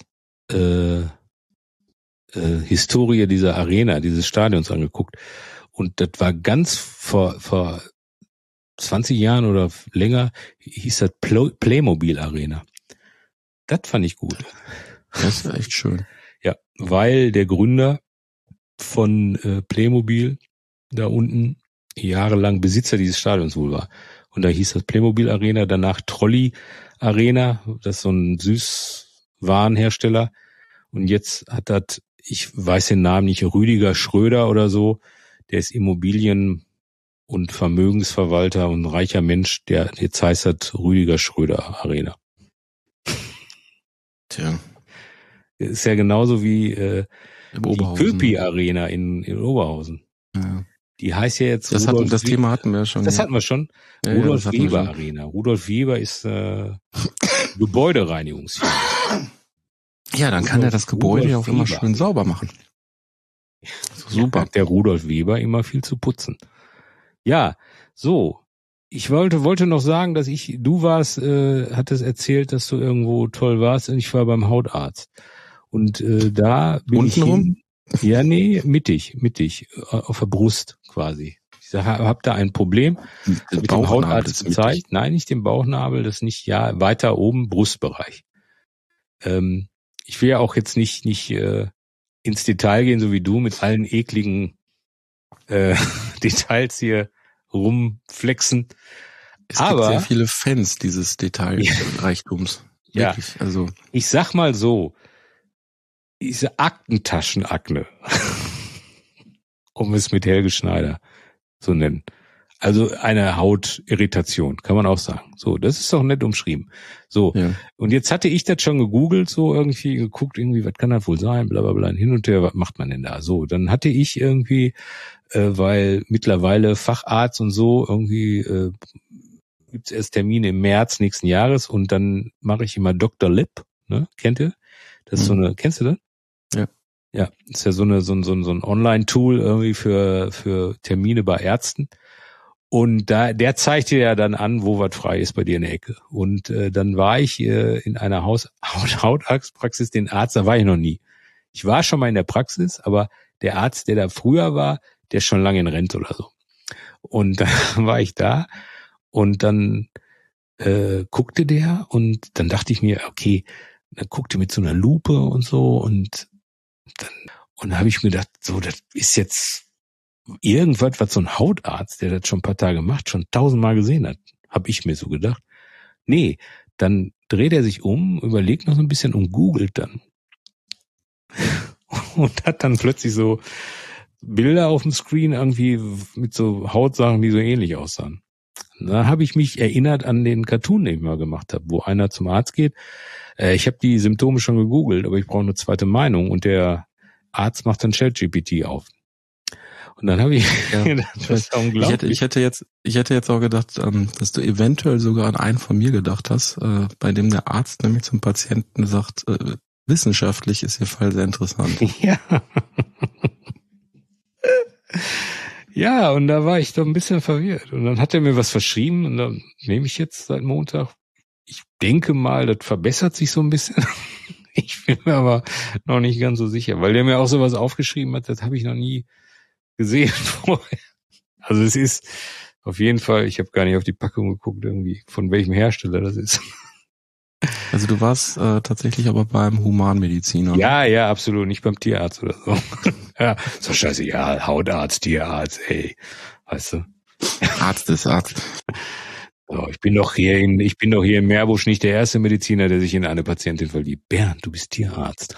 äh, äh, Historie dieser Arena, dieses Stadions angeguckt. Und das war ganz vor, vor zwanzig Jahren oder länger, hieß das Pl- Playmobil Arena. Das fand ich gut. Das ist echt schön. Ja, weil der Gründer von äh, Playmobil da unten jahrelang Besitzer dieses Stadions wohl war. Und da hieß das Playmobil Arena, danach Trolley Arena, das ist so ein Süßwarenhersteller. Und jetzt hat das, ich weiß den Namen nicht, Rüdiger Schröder oder so, der ist Immobilien- und Vermögensverwalter und ein reicher Mensch, der jetzt heißt das Rüdiger Schröder Arena. Tja. Ist ja genauso wie äh, Im die Oberhausen. Köpi Arena in, in Oberhausen. Ja. Die heißt ja jetzt Das, Rudolf hatten, das We- Thema hatten wir ja schon. Das ja. hatten wir schon. Ja, ja, Rudolf das hatten wir Weber schon. Arena. Rudolf Weber ist äh, Gebäudereinigungsfirma. Ja, dann kann er das Gebäude ja auch immer Weber. schön sauber machen. Super. Hat der Rudolf Weber immer viel zu putzen. Ja, so. Ich wollte wollte noch sagen, dass ich, du warst, äh, hattest erzählt, dass du irgendwo toll warst und ich war beim Hautarzt. Und äh, da bin ich Untenrum? hin. Ja, nee, mittig, mittig, äh, auf der Brust quasi. Ich sag, hab da ein Problem Der mit dem Bauchnabel Hautarzt ist mittig. gezeigt. Nein, nicht den Bauchnabel, das nicht, ja, weiter oben, Brustbereich. Ähm, ich will ja auch jetzt nicht nicht äh, ins Detail gehen, so wie du, mit allen ekligen äh, Details hier rumflexen. Es Aber- gibt sehr viele Fans dieses Detailreichtums. Ja. Wirklich, also Ich sag mal so, diese Aktentaschenakne, um es mit Helge Schneider zu nennen. Also eine Hautirritation, kann man auch sagen. So, das ist doch nett umschrieben. So, ja. und jetzt hatte ich das schon gegoogelt, so irgendwie geguckt, irgendwie, was kann das wohl sein, bla bla bla, hin und her, was macht man denn da? So, dann hatte ich irgendwie, äh, weil mittlerweile Facharzt und so, irgendwie äh, gibt's erst Termine im März nächsten Jahres und dann mache ich immer Doktor Lip, ne? Kennt ihr? Das ist so Mhm. eine, kennst du das? Ja. Ja, ist ja so eine so ein so ein, so ein Online-Tool irgendwie für für Termine bei Ärzten. Und da der zeigt dir ja dann an, wo was frei ist bei dir in der Ecke. Und äh, dann war ich äh, in einer Haus Haut Hautarztpraxis, den Arzt, da war ich noch nie. Ich war schon mal in der Praxis, aber der Arzt, der da früher war, der ist schon lange in Rente oder so. Und dann war ich da und dann äh, guckte der und dann dachte ich mir, okay, dann guckte mit so einer Lupe und so und dann und dann habe ich mir gedacht, so, das ist jetzt irgendwas, was so ein Hautarzt, der das schon ein paar Tage macht, schon tausendmal gesehen hat, habe ich mir so gedacht. Nee, dann dreht er sich um, überlegt noch so ein bisschen und googelt dann. Und hat dann plötzlich so Bilder auf dem Screen irgendwie mit so Hautsachen, die so ähnlich aussahen. Da habe ich mich erinnert an den Cartoon, den ich mal gemacht habe, wo einer zum Arzt geht. Äh, ich habe die Symptome schon gegoogelt, aber ich brauche eine zweite Meinung. Und der Arzt macht dann ChatGPT auf. Und dann habe ich Ja, gedacht, das ist ich unglaublich. hätte, ich hätte jetzt, ich hätte jetzt auch gedacht, ähm, dass du eventuell sogar an einen von mir gedacht hast, äh, bei dem der Arzt nämlich zum Patienten sagt, äh, wissenschaftlich ist Ihr Fall sehr interessant. Ja. Ja, und da war ich doch ein bisschen verwirrt. Und dann hat er mir was verschrieben und dann nehme ich jetzt seit Montag. Ich denke mal, das verbessert sich so ein bisschen. Ich bin mir aber noch nicht ganz so sicher, weil der mir auch sowas aufgeschrieben hat, das habe ich noch nie gesehen vorher. Also es ist auf jeden Fall, ich habe gar nicht auf die Packung geguckt, irgendwie, von welchem Hersteller das ist. Also du warst äh, tatsächlich aber beim Humanmediziner. ne? Ja, ja, absolut, nicht beim Tierarzt oder so. Ja, so scheiße, ja, Hautarzt, Tierarzt, ey, weißt du. Arzt ist Arzt. So, ich bin doch hier in, ich bin doch hier in Meerbusch nicht der erste Mediziner, der sich in eine Patientin verliebt. Bernd, du bist Tierarzt.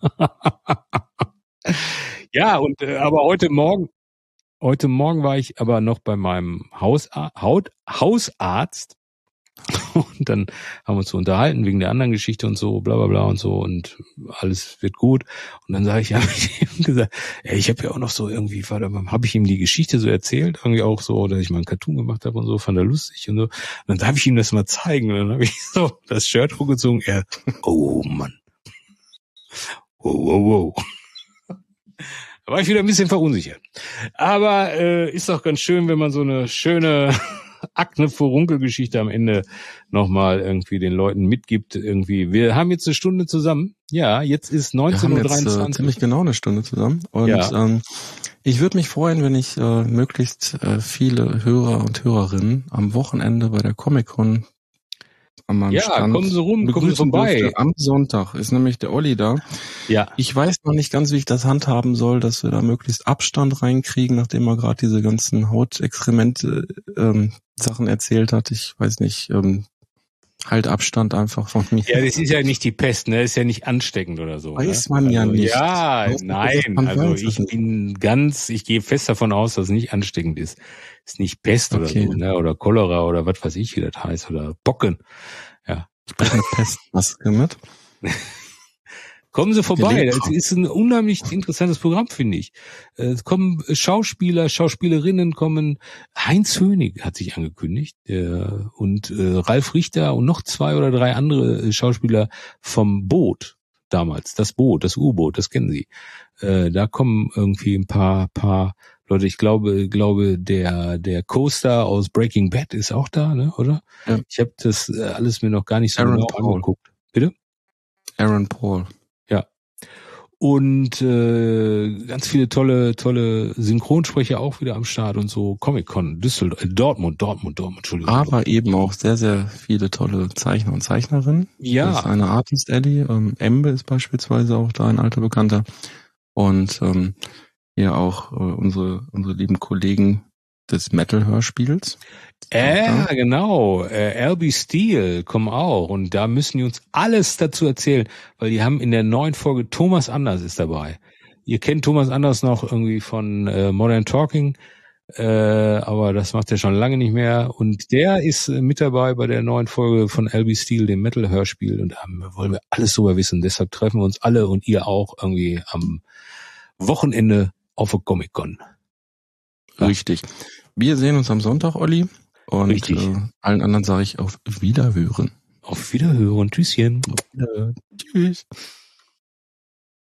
Ja, und äh, aber heute Morgen, heute Morgen war ich aber noch bei meinem Hausar- Haut, Hausarzt. Und dann haben wir uns so unterhalten wegen der anderen Geschichte und so, bla bla bla und so und alles wird gut. Und dann sage ich, habe ich ihm gesagt, ey, ich habe ja auch noch so irgendwie, habe ich ihm die Geschichte so erzählt, irgendwie auch so, dass ich mal einen Cartoon gemacht habe und so, fand er lustig und so. Und dann darf ich ihm das mal zeigen. Und dann habe ich so das Shirt hochgezogen. Er, oh Mann. Wow, wow, wow. Da war ich wieder ein bisschen verunsichert. Aber äh, ist doch ganz schön, wenn man so eine schöne Akne Furunkel-Geschichte am Ende nochmal irgendwie den Leuten mitgibt. Irgendwie, wir haben jetzt eine Stunde zusammen. Ja, jetzt ist neunzehn Uhr dreiundzwanzig. Wir haben jetzt äh, ziemlich genau eine Stunde zusammen. Und ja. ähm, ich würde mich freuen, wenn ich äh, möglichst äh, viele Hörer und Hörerinnen am Wochenende bei der Comic-Con an meinem ja, Stand kommen Sie rum, kommen Sie vorbei. Durfte. Am Sonntag ist nämlich der Olli da. Ja. Ich weiß noch nicht ganz, wie ich das handhaben soll, dass wir da möglichst Abstand reinkriegen, nachdem er gerade diese ganzen Hautexkremente ähm, Sachen erzählt hat. Ich weiß nicht, ähm, halt Abstand einfach von mir. Ja, das ist ja nicht die Pest, ne? Das ist ja nicht ansteckend oder so. Weiß ne? man also, ja nicht. Ja, weiß nein, man also weiß ich nicht. bin ganz, ich gehe fest davon aus, dass es nicht ansteckend ist. Ist nicht Pest Okay. oder so, ne? Oder Cholera oder was weiß ich, wie das heißt, oder Pocken. Ja. Ich bringe eine Pestmaske mit. Kommen Sie vorbei, Gelingt. das ist ein unheimlich interessantes Programm, finde ich. Es kommen Schauspieler, Schauspielerinnen kommen. Heinz Hönig hat sich angekündigt der, und äh, Ralf Richter und noch zwei oder drei andere Schauspieler vom Boot damals. Das Boot, das U-Boot, das kennen Sie. Äh, da kommen irgendwie ein paar, paar Leute. Ich glaube, glaube der der Co-Star aus Breaking Bad ist auch da, ne? Oder? Ja. Ich habe das äh, alles mir noch gar nicht so Aaron genau Paul. angeguckt. Bitte? Aaron Paul. Und äh, ganz viele tolle, tolle Synchronsprecher auch wieder am Start und so. Comic-Con, Düsseldorf, äh, Dortmund, Dortmund, Dortmund, Entschuldigung. Aber eben auch sehr, sehr viele tolle Zeichner und Zeichnerinnen. Ja. Das ist eine Artist Alley. Ähm, Embe ist beispielsweise auch da ein alter Bekannter. Und ähm, hier auch äh, unsere unsere lieben Kollegen des Metal-Hörspiels. Äh, ja, genau. Äh, L B Steel kommen auch. Und da müssen die uns alles dazu erzählen, weil die haben in der neuen Folge Thomas Anders ist dabei. Ihr kennt Thomas Anders noch irgendwie von äh, Modern Talking, äh, aber das macht er schon lange nicht mehr. Und der ist äh, mit dabei bei der neuen Folge von L B Steel, dem Metal-Hörspiel. Und da wollen wir alles drüber wissen. Deshalb treffen wir uns alle und ihr auch irgendwie am Wochenende auf der Comic-Con. Ja. Richtig. Wir sehen uns am Sonntag, Olli. Und äh, allen anderen sage ich auf Wiederhören. Auf Wiederhören. Tschüsschen. Auf Wiederhören. Tschüss.